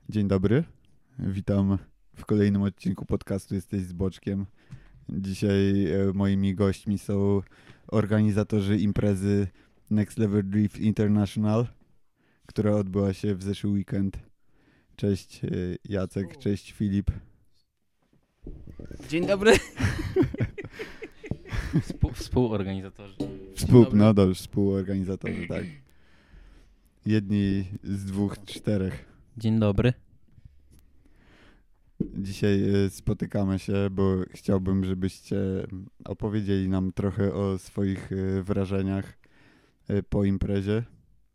Dzień dobry, witam w kolejnym odcinku podcastu Jesteś z Boczkiem. Dzisiaj moimi gośćmi są organizatorzy imprezy Next Level Drift International, która odbyła się w zeszły weekend. Cześć Jacek, cześć Filip. Dzień dobry. Współorganizatorzy. Współorganizatorzy, tak. Jedni z dwóch, czterech. Dzień dobry. Dzisiaj spotykamy się, bo chciałbym, żebyście opowiedzieli nam trochę o swoich wrażeniach po imprezie.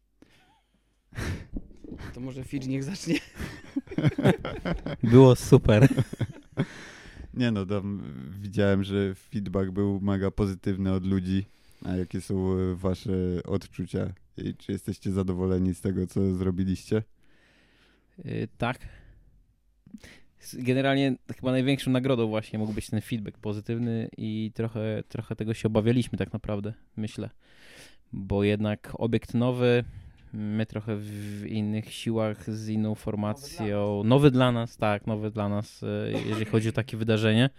To może Fidż niech zacznie. Było super. Nie no, tam widziałem, że feedback był mega pozytywny od ludzi. A jakie są wasze odczucia? I czy jesteście zadowoleni z tego, co zrobiliście? Tak. Generalnie chyba największą nagrodą właśnie mógł być ten feedback pozytywny i trochę tego się obawialiśmy tak naprawdę, myślę. Bo jednak obiekt nowy, my trochę w innych siłach, z inną formacją. Nowy dla nas, jeżeli chodzi o takie wydarzenie.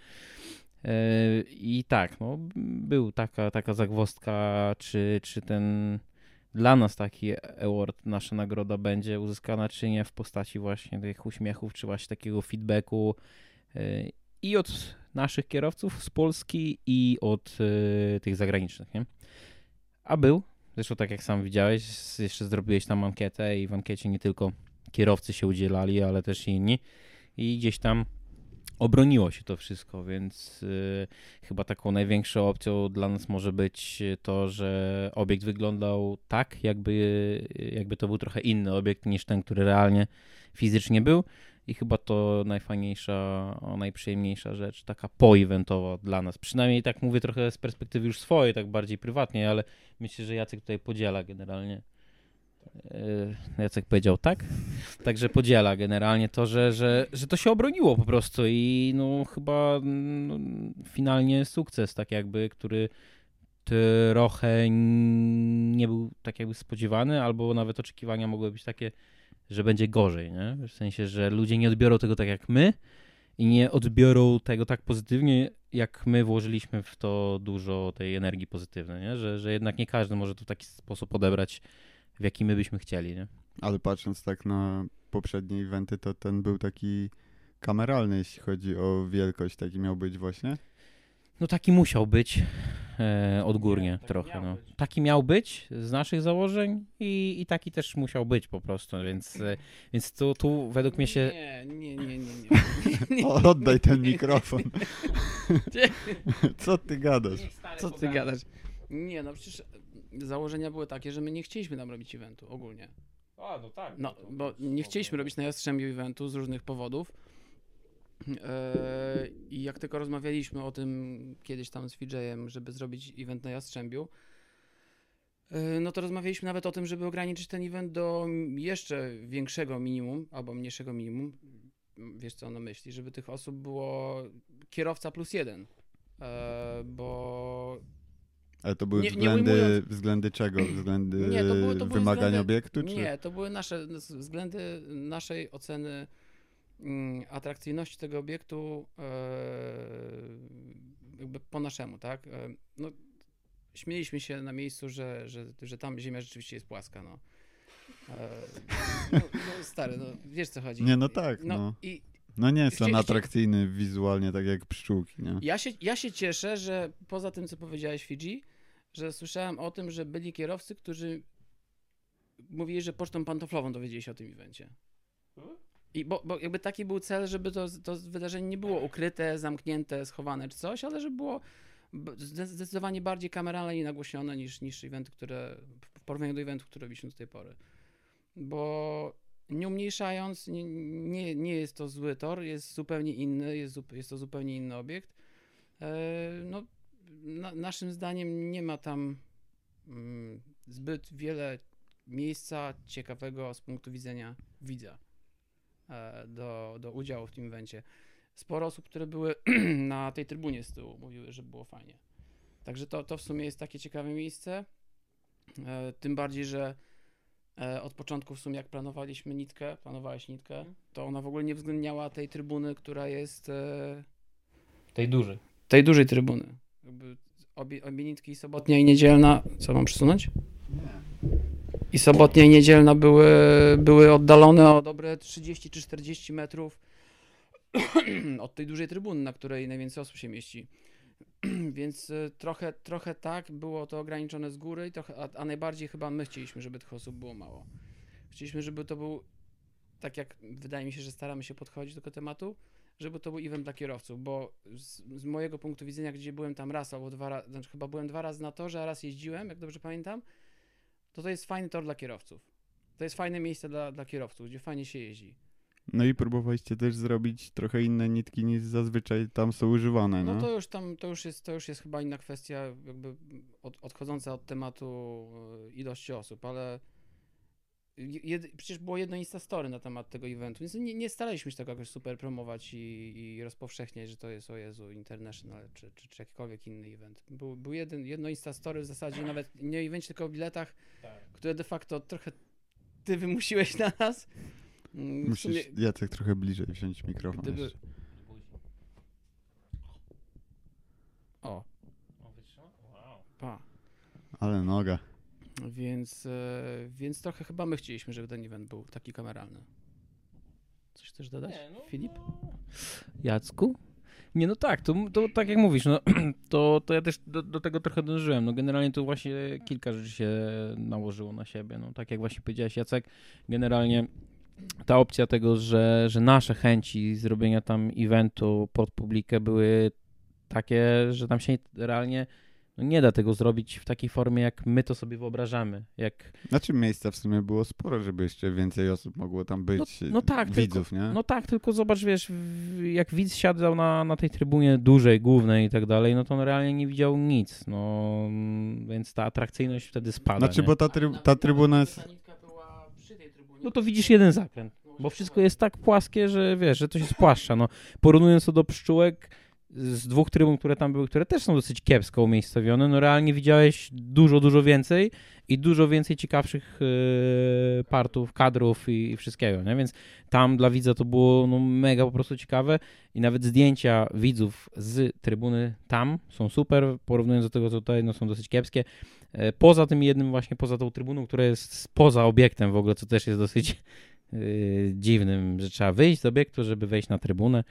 I tak, no, był taka zagwozdka, czy ten dla nas taki award, nasza nagroda będzie uzyskana, czy nie, w postaci właśnie tych uśmiechów, czy właśnie takiego feedbacku i od naszych kierowców z Polski i od tych zagranicznych, nie? A był, zresztą tak jak sam widziałeś, jeszcze zrobiłeś tam ankietę i w ankiecie nie tylko kierowcy się udzielali, ale też i inni i gdzieś tam obroniło się to wszystko, więc chyba taką największą opcją dla nas może być to, że obiekt wyglądał tak, jakby to był trochę inny obiekt niż ten, który realnie fizycznie był i chyba to najfajniejsza, najprzyjemniejsza rzecz, taka po-eventowa dla nas. Przynajmniej tak mówię trochę z perspektywy już swojej, tak bardziej prywatnie, ale myślę, że Jacek tutaj podziela generalnie. Jacek powiedział tak, także podziela generalnie to, że to się obroniło po prostu i no chyba finalnie sukces tak jakby, który trochę nie był tak jakby spodziewany, albo nawet oczekiwania mogły być takie, że będzie gorzej, nie? W sensie, że ludzie nie odbiorą tego tak jak my i nie odbiorą tego tak pozytywnie, jak my włożyliśmy w to dużo tej energii pozytywnej, nie? Że jednak nie każdy może to w taki sposób odebrać, w jaki my byśmy chcieli, nie? Ale patrząc tak na poprzednie eventy, to ten był taki kameralny, jeśli chodzi o wielkość. Taki miał być właśnie? No taki musiał być odgórnie trochę. No. Taki miał być z naszych założeń i taki też musiał być po prostu, więc tu według mnie się... Nie. Oddaj ten mikrofon. Co ty gadasz? Co ty gadasz? Nie, no przecież założenia były takie, że my nie chcieliśmy tam robić eventu ogólnie. A, no tak. No, bo nie chcieliśmy robić na Jastrzębiu eventu z różnych powodów. I jak tylko rozmawialiśmy o tym kiedyś tam z Fidżejem, żeby zrobić event na Jastrzębiu, no to rozmawialiśmy nawet o tym, żeby ograniczyć ten event do jeszcze większego minimum, albo mniejszego minimum. Wiesz co on na myśli, żeby tych osób było kierowca plus jeden. Bo... Ale to były względy czego? Względy nie, to były wymagań względy, obiektu? Czy? Nie, to były nasze względy naszej oceny atrakcyjności tego obiektu jakby po naszemu, tak? No, śmieliśmy się na miejscu, że tam ziemia rzeczywiście jest płaska, no. No stary, no wiesz co chodzi. Nie, no tak, no. No nie jest on atrakcyjny wizualnie, tak jak pszczółki, nie? Ja się cieszę, że poza tym, co powiedziałeś Fidżi, że słyszałem o tym, że byli kierowcy, którzy mówili, że pocztą pantoflową dowiedzieli się o tym evencie. I bo jakby taki był cel, żeby to wydarzenie nie było ukryte, zamknięte, schowane czy coś, ale żeby było zdecydowanie bardziej kameralne i nagłośnione niż eventy, w porównaniu do eventów, które robiliśmy do tej pory. Bo nie umniejszając, nie jest to zły tor, jest zupełnie inny, jest to zupełnie inny obiekt. No, naszym zdaniem nie ma tam zbyt wiele miejsca ciekawego z punktu widzenia widza do udziału w tym evencie. Sporo osób, które były na tej trybunie z tyłu, mówiły, że było fajnie. Także to w sumie jest takie ciekawe miejsce. Tym bardziej, że Od początku w sumie jak planowałeś nitkę, to ona w ogóle nie uwzględniała tej trybuny, która jest... Tej dużej. Tej dużej trybuny. Jakby obie nitki, sobotnia i niedzielna... Co, mam przesunąć? I sobotnia i niedzielna były oddalone o dobre 30 czy 40 metrów od tej dużej trybuny, na której najwięcej osób się mieści. Więc trochę tak, było to ograniczone z góry, i a najbardziej chyba my chcieliśmy, żeby tych osób było mało. Chcieliśmy, żeby to był, tak jak wydaje mi się, że staramy się podchodzić do tego tematu, żeby to był event dla kierowców, bo z mojego punktu widzenia, gdzie byłem tam raz albo 2 razy, znaczy chyba byłem 2 razy na torze, a raz jeździłem, jak dobrze pamiętam, to jest fajny tor dla kierowców. To jest fajne miejsce dla kierowców, gdzie fajnie się jeździ. No i próbowaliście też zrobić trochę inne nitki niż zazwyczaj tam są używane, No nie? to już jest chyba inna kwestia, jakby odchodząca od tematu ilości osób, ale przecież było jedno Instastory na temat tego eventu, więc nie staraliśmy się tego jakoś super promować i rozpowszechniać, że to jest, o Jezu, International czy jakikolwiek inny event. Był jedno Instastory w zasadzie, nawet nie o evencie, tylko o biletach, które de facto trochę ty wymusiłeś na nas. Musisz, Jacek, trochę bliżej wziąć mikrofon. Gdyby... O. Pa. Ale noga. Więc trochę chyba my chcieliśmy, żeby ten event był taki kameralny. Coś chcesz dodać, Filip? Jacku? Nie, no tak, to tak jak mówisz, no to ja też do tego trochę dążyłem. No generalnie to właśnie kilka rzeczy się nałożyło na siebie. No tak jak właśnie powiedziałeś, Jacek, generalnie ta opcja tego, że nasze chęci zrobienia tam eventu pod publikę były takie, że tam się realnie nie da tego zrobić w takiej formie, jak my to sobie wyobrażamy. Znaczy miejsca w sumie było sporo, żeby jeszcze więcej osób mogło tam być, no tak, widzów, nie? No tak, tylko zobacz, wiesz, jak widz siadał na tej trybunie dużej, głównej i tak dalej, no to on realnie nie widział nic, no więc ta atrakcyjność wtedy spada. Znaczy, nie? bo ta trybuna jest... No to widzisz jeden zakręt, bo wszystko jest tak płaskie, że wiesz, że to się spłaszcza. No, porównując to do pszczółek z 2 trybun, które tam były, które też są dosyć kiepsko umiejscowione, no realnie widziałeś dużo więcej i dużo więcej ciekawszych partów, kadrów i wszystkiego, nie? Więc tam dla widza to było no, mega po prostu ciekawe i nawet zdjęcia widzów z trybuny tam są super, porównując do tego, co tutaj no, są dosyć kiepskie. Poza tym jednym właśnie, poza tą trybuną, która jest poza obiektem w ogóle, co też jest dosyć dziwnym, że trzeba wyjść z obiektu, żeby wejść na trybunę.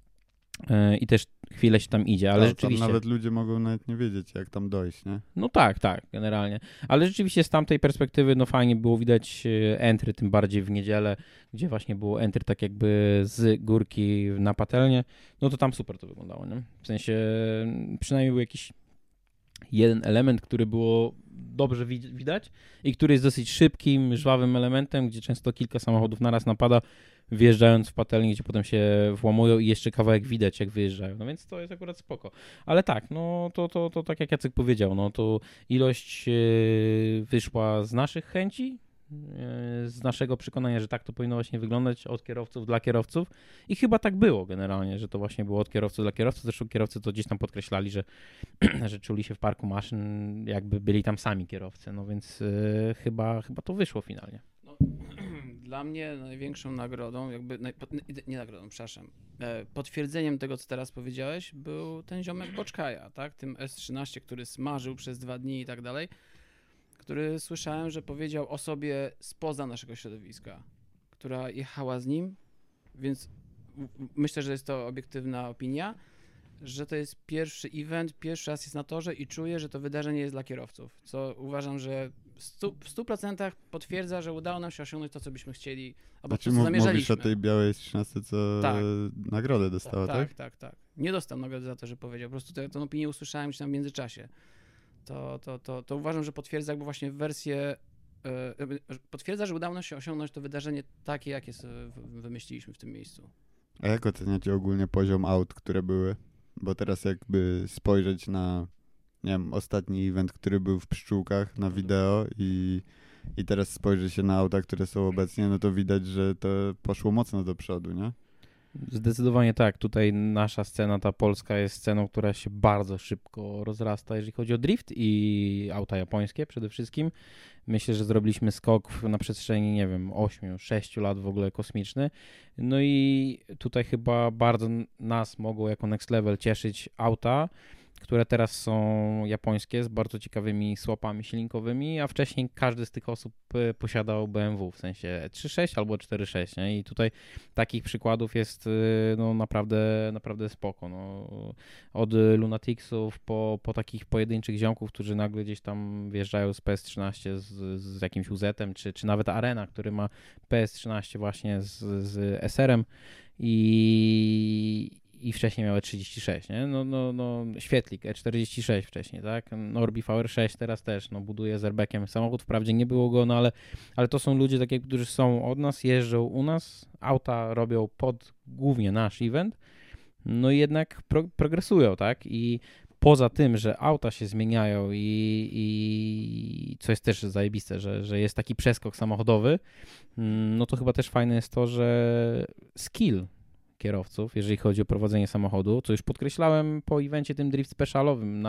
I też chwilę się tam idzie, ale tam, rzeczywiście... Tam nawet ludzie mogą nawet nie wiedzieć, jak tam dojść, nie? No tak, generalnie. Ale rzeczywiście z tamtej perspektywy, no fajnie było widać entry, tym bardziej w niedzielę, gdzie właśnie było entry tak jakby z górki na patelnię, no to tam super to wyglądało, nie? W sensie przynajmniej był jakiś jeden element, który było dobrze widać i który jest dosyć szybkim, żwawym elementem, gdzie często kilka samochodów naraz napada, wjeżdżając w patelnię, gdzie potem się włamują i jeszcze kawałek widać, jak wyjeżdżają. No więc to jest akurat spoko. Ale tak, no to tak jak Jacek powiedział, no to ilość wyszła z naszych chęci, z naszego przekonania, że tak to powinno właśnie wyglądać od kierowców dla kierowców i chyba tak było generalnie, że to właśnie było od kierowców dla kierowców. Zresztą kierowcy to gdzieś tam podkreślali, że czuli się w parku maszyn, jakby byli tam sami kierowcy, no więc chyba to wyszło finalnie. No, dla mnie największą nagrodą, nie nagrodą, przepraszam, potwierdzeniem tego, co teraz powiedziałeś, był ten ziomek Boczkaja, tak? Tym S13, który smażył przez 2 dni i tak dalej, który słyszałem, że powiedział osobie spoza naszego środowiska, która jechała z nim, więc myślę, że jest to obiektywna opinia, że to jest pierwszy event, pierwszy raz jest na torze i czuję, że to wydarzenie jest dla kierowców, co uważam, że w 100% potwierdza, że udało nam się osiągnąć to, co byśmy chcieli, albo Znaczy, to, co zamierzaliśmy. mówisz o tej białej 13, co nagrodę dostała, tak? Tak. Nie dostał nagrody za to, że powiedział, po prostu tę opinię usłyszałem gdzieś tam w międzyczasie. To uważam, że potwierdza jakby właśnie wersję, potwierdza, że udało nam się osiągnąć to wydarzenie takie, jakie wymyśliliśmy w tym miejscu. A jak oceniacie ogólnie poziom aut, które były? Bo teraz jakby spojrzeć na, nie wiem, ostatni event, który był w Pszczółkach na wideo i teraz spojrzy się na auta, które są obecnie, no to widać, że to poszło mocno do przodu, nie? Zdecydowanie tak. Tutaj nasza scena, ta polska, jest sceną, która się bardzo szybko rozrasta, jeżeli chodzi o drift i auta japońskie przede wszystkim. Myślę, że zrobiliśmy skok na przestrzeni, nie wiem, 8-6 lat w ogóle kosmiczny. No i tutaj chyba bardzo nas mogą jako Next Level cieszyć auta, które teraz są japońskie z bardzo ciekawymi słapami silnikowymi, a wcześniej każdy z tych osób posiadał BMW, w sensie 3.6 albo 4.6, nie? I tutaj takich przykładów jest no naprawdę spoko. No. Od Lunaticsów po takich pojedynczych ziomków, którzy nagle gdzieś tam wjeżdżają z PS13 z jakimś UZ-em, czy nawet Arena, który ma PS13 właśnie z SR-em i wcześniej miały 36, nie? No, świetlik E46 wcześniej, tak? Norbi VR6 teraz też, no, buduje z airbaggiem samochód, wprawdzie nie było go, no ale to są ludzie takie, którzy są od nas, jeżdżą u nas, auta robią pod głównie nasz event, no i jednak progresują, tak? I poza tym, że auta się zmieniają i co jest też zajebiste, że jest taki przeskok samochodowy, no to chyba też fajne jest to, że skill kierowców, jeżeli chodzi o prowadzenie samochodu, co już podkreślałem po evencie tym Drift Specialowym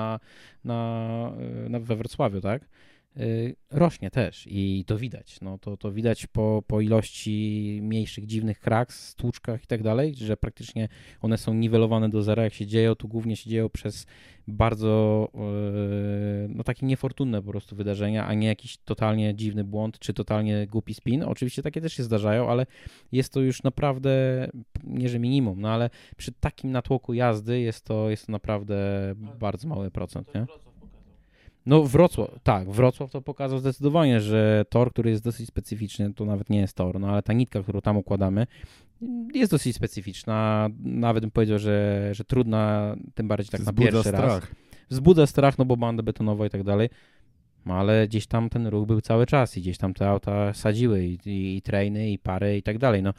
we Wrocławiu, tak? Rośnie też i to widać. No, to widać po ilości mniejszych, dziwnych kraks, stłuczkach i tak dalej, że praktycznie one są niwelowane do zera, jak się dzieją, to głównie się dzieją przez bardzo no takie niefortunne po prostu wydarzenia, a nie jakiś totalnie dziwny błąd, czy totalnie głupi spin. Oczywiście takie też się zdarzają, ale jest to już naprawdę, nie że minimum, no ale przy takim natłoku jazdy jest to naprawdę bardzo mały procent, nie? No Wrocław to pokazał zdecydowanie, że tor, który jest dosyć specyficzny, to nawet nie jest tor, no ale ta nitka, którą tam układamy, jest dosyć specyficzna, nawet bym powiedział, że trudna, tym bardziej tak na pierwszy raz. Wzbudza strach, no bo banda betonowa i tak dalej, no ale gdzieś tam ten ruch był cały czas i gdzieś tam te auta sadziły i trainy, i pary i tak dalej, no.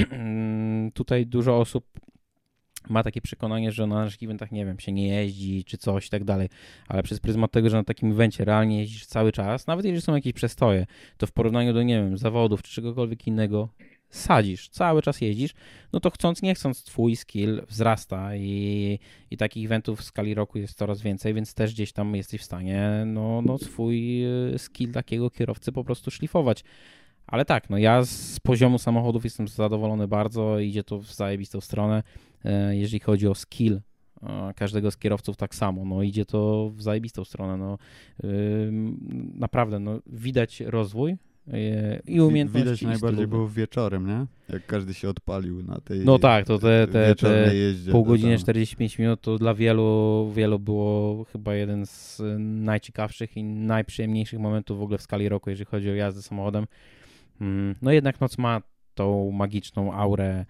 Tutaj dużo osób ma takie przekonanie, że na naszych eventach, nie wiem, się nie jeździ, czy coś i tak dalej, ale przez pryzmat tego, że na takim evencie realnie jeździsz cały czas, nawet jeżeli są jakieś przestoje, to w porównaniu do, nie wiem, zawodów, czy czegokolwiek innego, sadzisz, cały czas jeździsz, no to chcąc, nie chcąc, twój skill wzrasta i takich eventów w skali roku jest coraz więcej, więc też gdzieś tam jesteś w stanie, no swój skill takiego kierowcy po prostu szlifować. Ale tak, no ja z poziomu samochodów jestem zadowolony bardzo, idzie to w zajebistą stronę. Jeżeli chodzi o skill każdego z kierowców, tak samo, no idzie to w zajebistą stronę, no naprawdę, no widać rozwój i umiejętności. Widać najbardziej było wieczorem, nie? Jak każdy się odpalił na tej no tak, to te jeździe, pół godziny, 45 minut to dla wielu było chyba jeden z najciekawszych i najprzyjemniejszych momentów w ogóle w skali roku, jeżeli chodzi o jazdę samochodem. No jednak noc ma tą magiczną aurę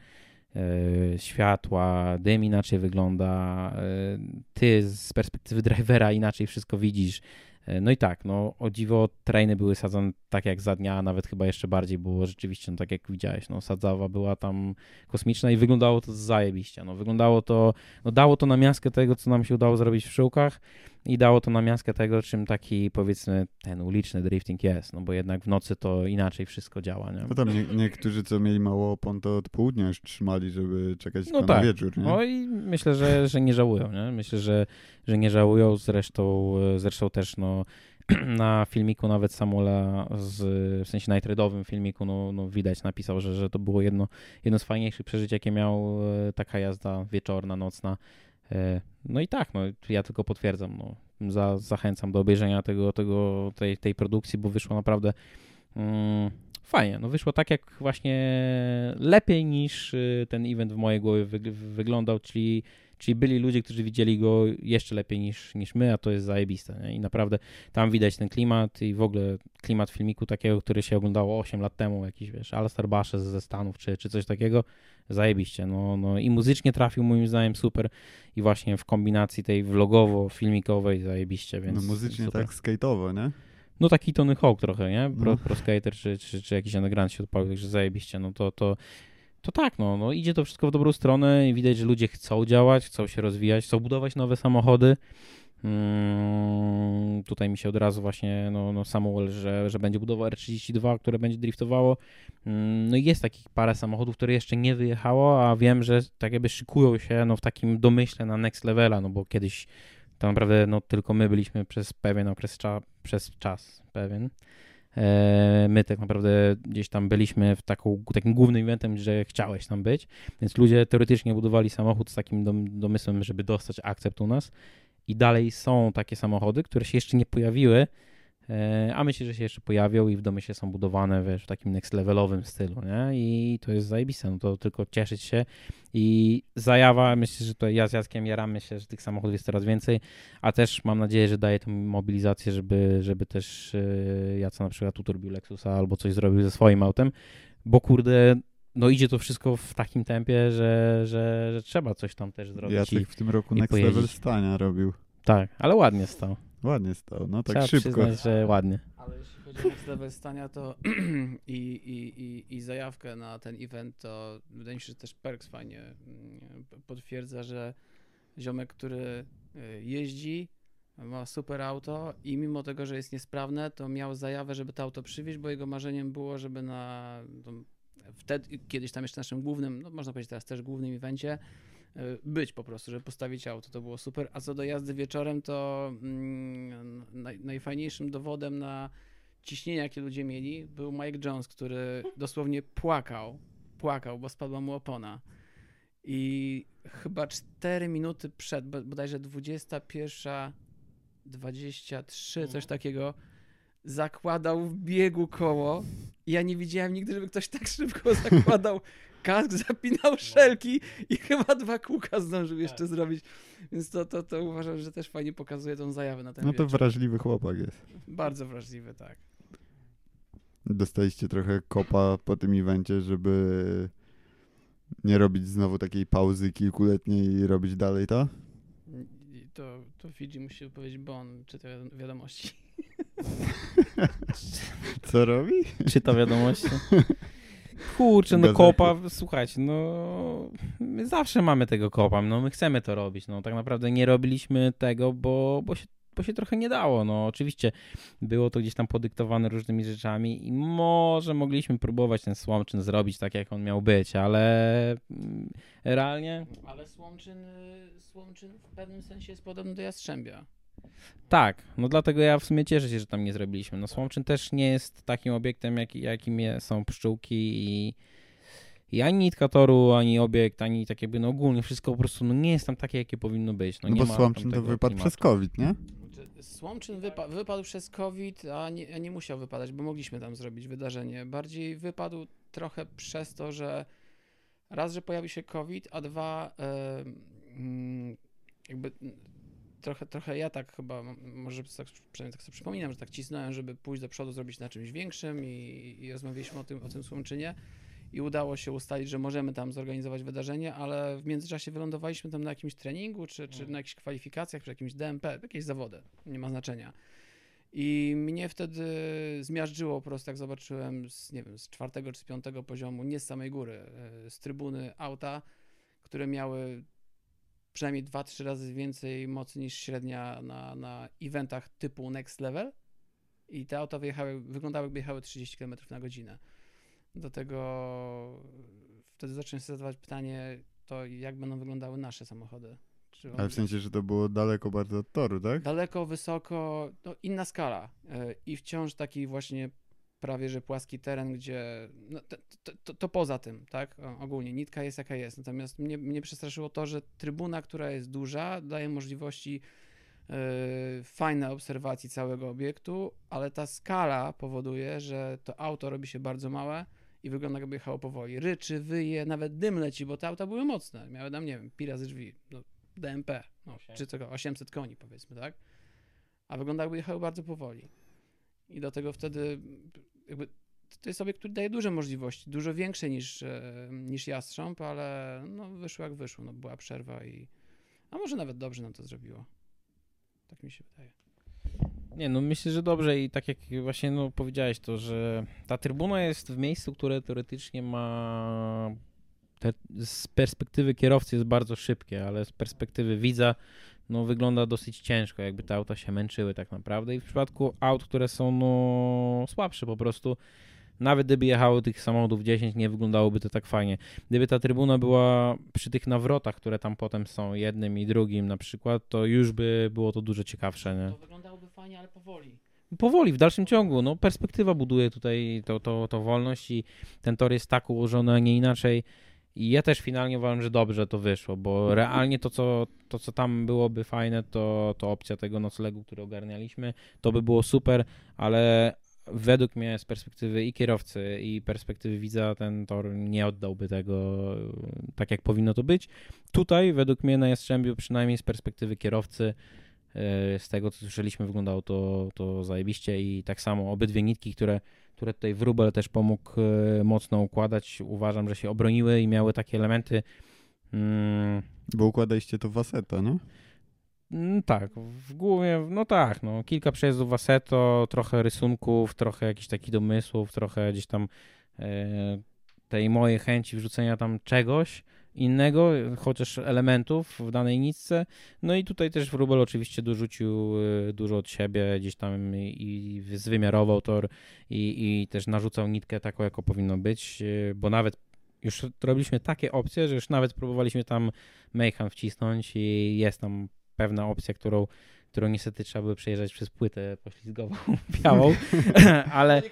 światła, dym inaczej wygląda, ty z perspektywy drivera inaczej wszystko widzisz. No i tak, no o dziwo trainy były sadzone tak jak za dnia, a nawet chyba jeszcze bardziej było rzeczywiście, no tak jak widziałeś, no sadzawa była tam kosmiczna i wyglądało to zajebiście, no wyglądało to, no dało to namiastkę tego, co nam się udało zrobić w Szyłkach i dało to namiastkę tego, czym taki, powiedzmy, ten uliczny drifting jest, no bo jednak w nocy to inaczej wszystko działa, nie? No tam niektórzy, co mieli mało opon, to od południa już trzymali, żeby czekać no na wieczór, nie? No i myślę, że nie żałują, nie? Myślę, że nie żałują, zresztą też, no na filmiku nawet Samuela, w sensie night-raidowym filmiku, no widać, napisał, że to było jedno z fajniejszych przeżyć, jakie miał taka jazda wieczorna, nocna. No i tak, no ja tylko potwierdzam, no zachęcam do obejrzenia tej produkcji, bo wyszło naprawdę fajnie, no wyszło tak jak właśnie lepiej niż ten event w mojej głowie wyglądał, czyli byli ludzie, którzy widzieli go jeszcze lepiej niż my, a to jest zajebiste, nie? I naprawdę tam widać ten klimat i w ogóle klimat filmiku takiego, który się oglądało 8 lat temu, jakiś, wiesz, Alistair Basze ze Stanów, czy coś takiego, zajebiście, no i muzycznie trafił moim zdaniem super i właśnie w kombinacji tej vlogowo-filmikowej zajebiście, więc... No muzycznie super. tak skate'owo, nie? No taki Tony Hawk trochę, nie? Pro skater czy jakiś underground się odpalił, także zajebiście, no to tak, no idzie to wszystko w dobrą stronę i widać, że ludzie chcą działać, chcą się rozwijać, chcą budować nowe samochody. Tutaj mi się od razu właśnie Samuel, że będzie budował R32, które będzie driftowało. No i jest takich parę samochodów, które jeszcze nie wyjechało, a wiem, że tak jakby szykują się w takim domyśle na next levela, no bo kiedyś tak naprawdę tylko my byliśmy przez pewien okres, przez czas pewien. My tak naprawdę gdzieś tam byliśmy takim głównym eventem, że chciałeś tam być, więc ludzie teoretycznie budowali samochód z takim domysłem, żeby dostać akcept u nas i dalej są takie samochody, które się jeszcze nie pojawiły, a myślę, że się jeszcze pojawią i w domyśle są budowane w takim next levelowym stylu, nie? I to jest zajebiste, no to tylko cieszyć się i zajawa, myślę, że to ja z Jackiem jaram, myślę, że tych samochodów jest coraz więcej, a też mam nadzieję, że daje to mobilizację, żeby też Jaca na przykład uturbił Lexusa albo coś zrobił ze swoim autem, bo kurde, no idzie to wszystko w takim tempie, że trzeba coś tam też zrobić. Jacek w tym roku i next pojeździć. level stania robił. Tak, ale ładnie stał. Ładnie stał, no tak Trzeba szybko. przyznać, że ładnie. Ale jeśli chodzi o next level stania, to i zajawkę na ten event, to wydaje mi się, że też Perks fajnie potwierdza, że ziomek, który jeździ, ma super auto i mimo tego, że jest niesprawne, to miał zajawę, żeby to auto przywieźć, bo jego marzeniem było, żeby wtedy, kiedyś tam jeszcze naszym głównym, no można powiedzieć teraz też głównym evencie, być po prostu, żeby postawić auto, to było super, a co do jazdy wieczorem, to najfajniejszym dowodem na ciśnienie, jakie ludzie mieli, był Mike Jones, który dosłownie płakał, bo spadła mu opona i chyba 4 minuty przed, bodajże 21:23, coś takiego, zakładał w biegu koło i ja nie widziałem nigdy, żeby ktoś tak szybko zakładał kask, zapinał szelki i chyba 2 kółka zdążył jeszcze zrobić. Więc to uważam, że też fajnie pokazuje tą zajawę na ten No to wieczór. wrażliwy chłopak jest. Bardzo wrażliwy, tak. Dostaliście trochę kopa po tym evencie, żeby nie robić znowu takiej pauzy kilkuletniej i robić dalej to? I to Fidzi musi powiedzieć, bo on czyta wiadomości. Co robi? Czyta wiadomości. Kurczę, no Gazety. kopa, słuchajcie, no my zawsze mamy tego kopa, no my chcemy to robić, no tak naprawdę nie robiliśmy tego, bo się trochę nie dało, no oczywiście było to gdzieś tam podyktowane różnymi rzeczami i może mogliśmy próbować ten Słomczyn zrobić tak, jak on miał być, ale realnie... Ale Słomczyn w pewnym sensie jest podobny do Jastrzębia. Tak, no dlatego ja w sumie cieszę się, że tam nie zrobiliśmy. No Słomczyn też nie jest takim obiektem, jakim są pszczółki i ani nitka toru, ani obiekt, ani tak jakby ogólnie wszystko po prostu nie jest tam takie, jakie powinno być. No nie bo ma Słomczyn tam to tego wypadł klimatu. przez COVID, nie? Słomczyn wypadł przez COVID, a nie musiał wypadać, bo mogliśmy tam zrobić wydarzenie. Bardziej wypadł trochę przez to, że raz, że pojawił się COVID, a dwa, jakby trochę ja tak chyba, może tak, przynajmniej tak sobie przypominam, że tak cisnąłem, żeby pójść do przodu, zrobić na czymś większym i rozmawialiśmy o tym Słomczynie i udało się ustalić, że możemy tam zorganizować wydarzenie, ale w międzyczasie wylądowaliśmy tam na jakimś treningu, czy na jakichś kwalifikacjach, czy jakimś DMP, jakieś zawody, nie ma znaczenia. I mnie wtedy zmiażdżyło po prostu, jak zobaczyłem z 4. czy 5. poziomu, nie z samej góry, z trybuny auta, które miały przynajmniej 2-3 razy więcej mocy niż średnia na eventach typu Next Level i te auta wyglądały jakby jechały 30 km na godzinę. Do tego wtedy zacząłem sobie zadawać pytanie, to jak będą wyglądały nasze samochody. Ale w sensie, że to było daleko bardzo od toru, tak? Daleko, wysoko, no inna skala i wciąż taki właśnie prawie że płaski teren, gdzie no, to poza tym, tak, ogólnie nitka jest jaka jest, natomiast mnie przestraszyło to, że trybuna, która jest duża, daje możliwości fajnej obserwacji całego obiektu, ale ta skala powoduje, że to auto robi się bardzo małe i wygląda jakby jechało powoli. Ryczy, wyje, nawet dym leci, bo te auta były mocne, miały tam, nie wiem, pi razy drzwi, no, DMP, no, czy tego 800 koni powiedzmy, tak, a wygląda jakby jechały bardzo powoli. I do tego wtedy jakby to jest obiekt, który daje duże możliwości, dużo większe niż Jastrząb, ale no wyszło jak wyszło, no była przerwa a może nawet dobrze nam to zrobiło. Tak mi się wydaje. Nie, no myślę, że dobrze i tak jak właśnie powiedziałeś to, że ta trybuna jest w miejscu, które teoretycznie ma z perspektywy kierowcy jest bardzo szybkie, ale z perspektywy widza no wygląda dosyć ciężko, jakby te auta się męczyły tak naprawdę i w przypadku aut, które są no słabsze po prostu, nawet gdyby jechało tych samochodów 10, nie wyglądałoby to tak fajnie. Gdyby ta trybuna była przy tych nawrotach, które tam potem są, jednym i drugim na przykład, to już by było to dużo ciekawsze, nie? To wyglądałoby fajnie, ale powoli. Powoli, w dalszym ciągu, no perspektywa buduje tutaj to wolność i ten tor jest tak ułożony, a nie inaczej. I ja też finalnie uważam, że dobrze to wyszło, bo realnie to, co tam byłoby fajne, to opcja tego noclegu, który ogarnialiśmy, to by było super, ale według mnie z perspektywy i kierowcy, i perspektywy widza ten tor nie oddałby tego tak, jak powinno to być. Tutaj według mnie na Jastrzębiu, przynajmniej z perspektywy kierowcy, z tego, co słyszeliśmy, wyglądało to zajebiście i tak samo obydwie nitki, które tutaj Wróbel też pomógł mocno układać, uważam, że się obroniły i miały takie elementy. Bo układaliście to w Assetto, no? Tak, w głowie, no tak, no kilka przejazdów w Assetto, trochę rysunków, trochę jakichś takich domysłów, trochę gdzieś tam tej mojej chęci wrzucenia tam czegoś innego, chociaż elementów w danej nitce. No i tutaj też Wróbel oczywiście dorzucił dużo od siebie, gdzieś tam i zwymiarował tor i też narzucał nitkę taką, jaką powinno być, bo nawet już robiliśmy takie opcje, że już nawet próbowaliśmy tam Mayhem wcisnąć i jest tam pewna opcja, którą niestety trzeba by przejeżdżać przez płytę poślizgową białą, ale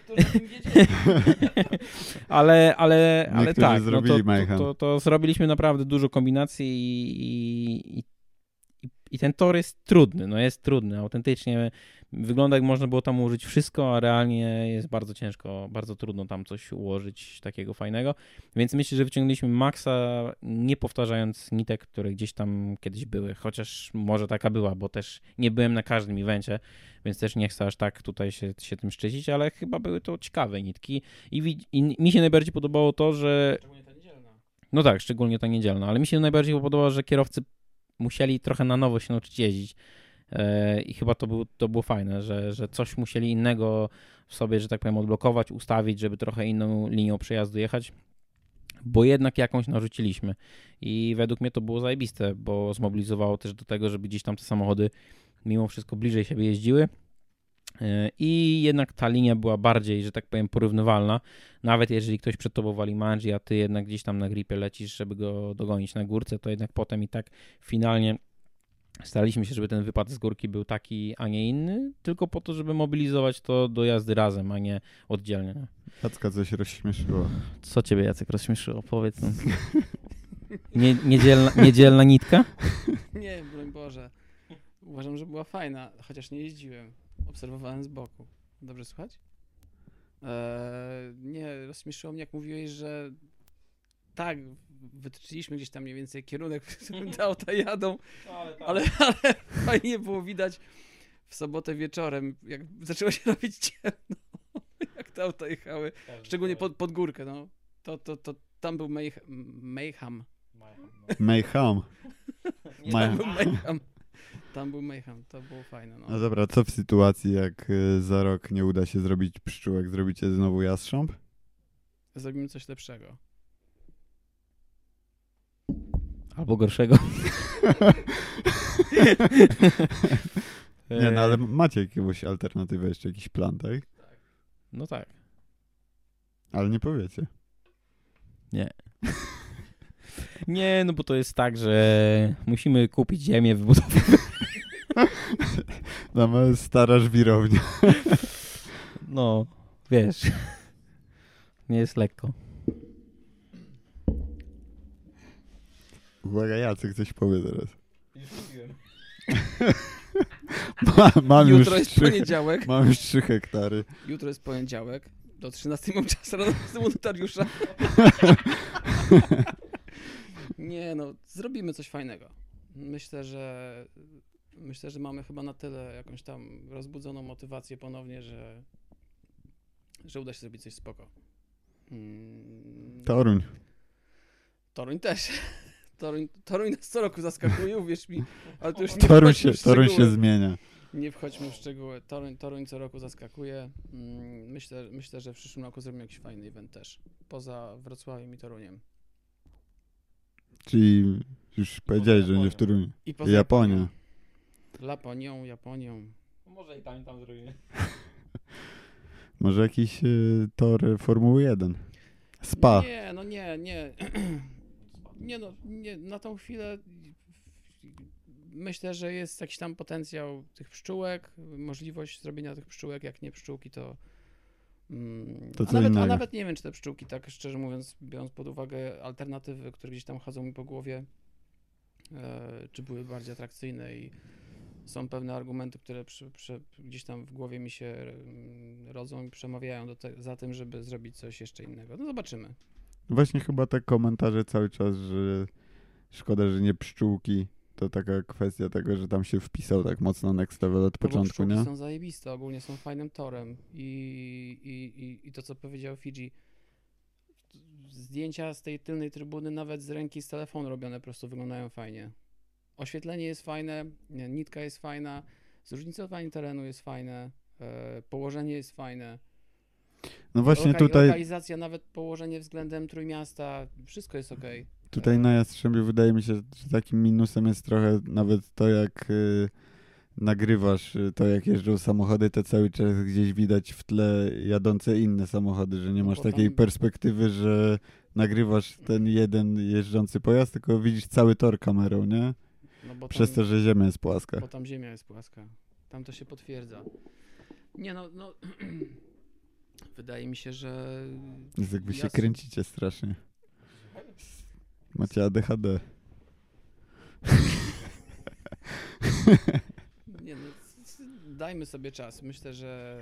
ale tak, no to zrobiliśmy naprawdę dużo kombinacji i ten tor jest trudny, no jest trudny, autentycznie wygląda, jak można było tam ułożyć wszystko, a realnie jest bardzo ciężko, bardzo trudno tam coś ułożyć takiego fajnego, więc myślę, że wyciągnęliśmy maksa, nie powtarzając nitek, które gdzieś tam kiedyś były, chociaż może taka była, bo też nie byłem na każdym evencie, więc też nie chcę aż tak tutaj się tym szczycić, ale chyba były to ciekawe nitki i mi się najbardziej podobało to, że... Szczególnie ta niedzielna. No tak, szczególnie ta niedzielna, ale mi się najbardziej podobało, że kierowcy musieli trochę na nowo się nauczyć jeździć. I chyba to było fajne, że coś musieli innego w sobie, że tak powiem, odblokować, ustawić, żeby trochę inną linią przejazdu jechać, bo jednak jakąś narzuciliśmy i według mnie to było zajebiste, bo zmobilizowało też do tego, żeby gdzieś tam te samochody mimo wszystko bliżej siebie jeździły i jednak ta linia była bardziej, że tak powiem, porównywalna, nawet jeżeli ktoś przed tobą wali Manji, a ty jednak gdzieś tam na gripie lecisz, żeby go dogonić na górce, to jednak potem i tak finalnie staraliśmy się, żeby ten wypad z górki był taki, a nie inny, tylko po to, żeby mobilizować to do jazdy razem, a nie oddzielnie. Jacka coś rozśmieszyło. Co ciebie, Jacek, rozśmieszyło? Powiedz. No. Niedzielna nitka? Nie, broń Boże. Uważam, że była fajna, chociaż nie jeździłem. Obserwowałem z boku. Dobrze słychać? Nie, rozśmieszyło mnie, jak mówiłeś, że tak, wytyczyliśmy gdzieś tam mniej więcej kierunek, w którym te auta jadą, ale fajnie było widać w sobotę wieczorem, jak zaczęło się robić ciemno, jak te auta jechały, szczególnie pod górkę, no. To tam był Mayhem. Tam był Mayhem, to było fajne. No dobra, co w sytuacji, jak za rok nie uda się zrobić pszczółek, zrobicie znowu jastrząb? Zrobimy coś lepszego. Albo gorszego. Nie, no ale macie jakąś alternatywę, jeszcze jakiś plan, tak? No tak. Ale nie powiecie. Nie. Nie, no bo to jest tak, że musimy kupić ziemię, wybudować. Tam stara żwirownia. No, wiesz. Nie jest lekko. Uwaga, Jacek coś powie teraz. Już mówiłem. Mam Jutro już jest poniedziałek. Mam już 3 hektary. Jutro jest poniedziałek. Do 13 mam czas rano do notariusza. Nie no, zrobimy coś fajnego. Myślę, że mamy chyba na tyle jakąś tam rozbudzoną motywację ponownie, że uda się zrobić coś spoko. Toruń też. Toruń nas co roku zaskakuje, uwierz mi. Ale to już nie Toruń się zmienia. Nie wchodźmy w szczegóły. Toruń co roku zaskakuje. Myślę, że w przyszłym roku zrobimy jakiś fajny event też. Poza Wrocławiem i Toruniem. Czyli już powiedziałeś, że nie w Toruniu. I poza Japonia. Laponią, Japonią. Może i tam zrobimy. Może jakiś tor Formuły 1. Spa. Nie, no nie. Nie, na tą chwilę myślę, że jest jakiś tam potencjał tych pszczółek, możliwość zrobienia tych pszczółek, jak nie pszczółki, to To co innego. a nawet nie wiem, czy te pszczółki, tak szczerze mówiąc, biorąc pod uwagę alternatywy, które gdzieś tam chodzą mi po głowie, czy były bardziej atrakcyjne i są pewne argumenty, które gdzieś tam w głowie mi się rodzą i przemawiają za tym, żeby zrobić coś jeszcze innego. No zobaczymy. Właśnie chyba te komentarze cały czas, że szkoda, że nie pszczółki. To taka kwestia tego, że tam się wpisał tak mocno Next Level od początku, pszczółki nie? są zajebiste, ogólnie są fajnym torem i to, co powiedział Fidzi, zdjęcia z tej tylnej trybuny, nawet z ręki, z telefonu robione, po prostu wyglądają fajnie. Oświetlenie jest fajne, nitka jest fajna, zróżnicowanie terenu jest fajne, położenie jest fajne. No właśnie tutaj... Lokalizacja, nawet położenie względem Trójmiasta, wszystko jest okej. Tutaj na Jastrzębiu wydaje mi się, że takim minusem jest trochę nawet to, jak nagrywasz to, jak jeżdżą samochody, to cały czas gdzieś widać w tle jadące inne samochody, że nie No masz bo takiej tam- perspektywy, że nagrywasz ten jeden jeżdżący pojazd, tylko widzisz cały tor kamerą, nie? No bo Przez tam- to, że ziemia jest płaska. Bo tam ziemia jest płaska. Tam to się potwierdza. Nie no wydaje mi się, że Jest jakby się Jas- kręcicie strasznie. Macie ADHD. nie no, dajmy sobie czas. Myślę, że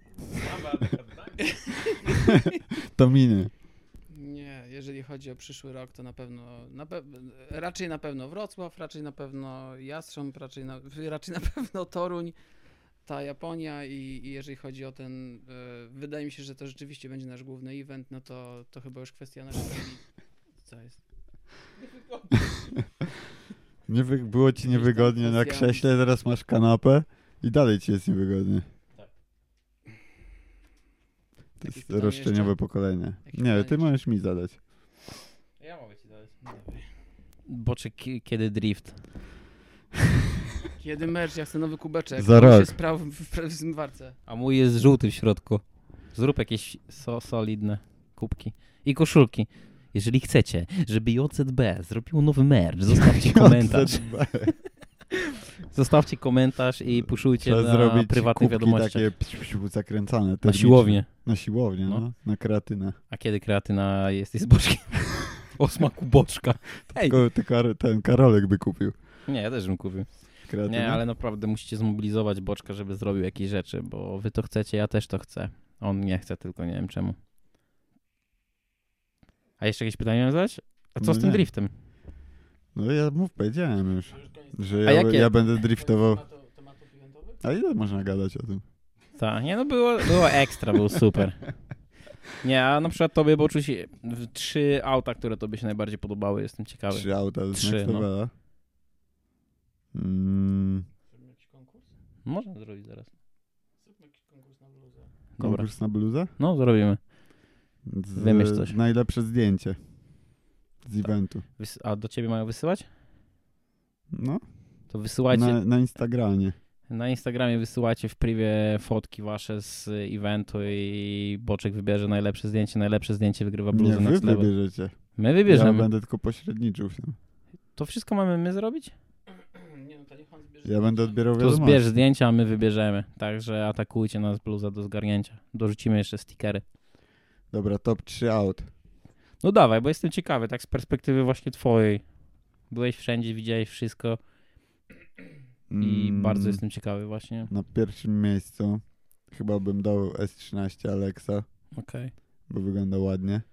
To minie. nie, jeżeli chodzi o przyszły rok, to raczej na pewno Wrocław, raczej na pewno Jastrząb, raczej na pewno Toruń, ta Japonia i jeżeli chodzi o ten, wydaje mi się, że to rzeczywiście będzie nasz główny event, no to chyba już kwestia naszej co jest? Było ci niewygodnie na krześle, teraz masz kanapę i dalej ci jest niewygodnie. Tak. To Jakieś jest pytanie roszczeniowe jeszcze? pokolenie. Jakieś Nie, pytanie ty jeszcze? możesz mi zadać. Ja mogę ci dać. Dawaj. Boczek, kiedy drift? Kiedy mecz, ja chcę nowy kubeczek. Za To już rok. jest w zmywarce. A mój jest żółty w środku. Zrób jakieś solidne kubki. I koszulki. Jeżeli chcecie, żeby JZB zrobiło nowy merch, zostawcie komentarz. Zostawcie komentarz i puszujcie Trzeba na zrobić prywatnych kubki wiadomościach. takie zakręcane. Na termicznie. siłownię. Na siłownię, No. no. Na kreatynę. A kiedy kreatyna jest z boczkiem? O smaku boczka. Ej. Tylko ten Karolek by kupił Nie, ja też bym kupił. kreatynę. Nie, ale naprawdę musicie zmobilizować boczka, żeby zrobił jakieś rzeczy, bo wy to chcecie, ja też to chcę. On nie chce, tylko nie wiem czemu. A jeszcze jakieś pytania mam zadać? A co No z tym nie. driftem? No ja powiedziałem już, że A ja, jakie- ja będę driftował. Tematów eventowych? A ile można gadać o tym? Tak, nie no było ekstra, był super. Nie, a na przykład tobie, bo czuć 3 auta, które tobie się najbardziej podobały, jestem ciekawy. 3 auta z 3, Next no. Levela. Zrobimy jakiś konkurs? Można zrobić zaraz. Zróbmy jakiś konkurs na bluzę. Dobra. Konkurs na bluzę? No, zrobimy. Wymyśl coś. Najlepsze zdjęcie z eventu. A do ciebie mają wysyłać? No, To wysyłajcie. na Instagramie. Na Instagramie wysyłajcie w privie fotki wasze z eventu i Boczek wybierze najlepsze zdjęcie wygrywa Nie, bluzę wy Next Level. wybierzecie. My Ja wybierzemy. będę tylko pośredniczył w tym. To wszystko mamy my zrobić? Nie no, to niech on zbierze. Ja będę odbierał To wiadomości. zbierz zdjęcia, a my wybierzemy. Także atakujcie nas, bluza do zgarnięcia. Dorzucimy jeszcze stickery. Dobra, top 3 aut. No dawaj, bo jestem ciekawy, tak z perspektywy właśnie twojej. Byłeś wszędzie, widziałeś wszystko i bardzo jestem ciekawy właśnie. Na pierwszym miejscu chyba bym dał S13 Alexa, Okej. bo wygląda ładnie.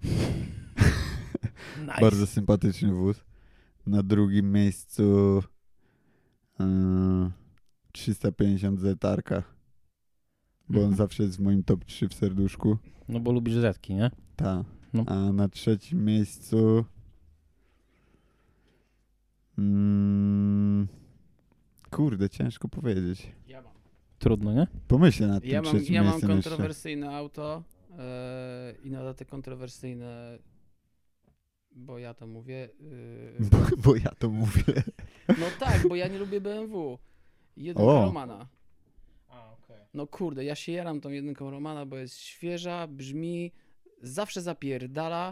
Nice. Bardzo sympatyczny wóz. Na drugim miejscu 350Z Arka, bo on Mhm. zawsze jest w moim top 3 w serduszku. No bo lubisz zetki, nie? Ta. No. A na trzecim miejscu kurde, ciężko powiedzieć. Ja mam. Trudno, nie? Pomyślę nad tym Ja mam trzecim miejscem jeszcze. kontrowersyjne auto i na te kontrowersyjne, bo ja to mówię. Bo ja to mówię. No tak, bo ja nie lubię BMW. Jedynka O. Romana. No kurde, ja się jaram tą jedynką Romana, bo jest świeża, brzmi, zawsze zapierdala.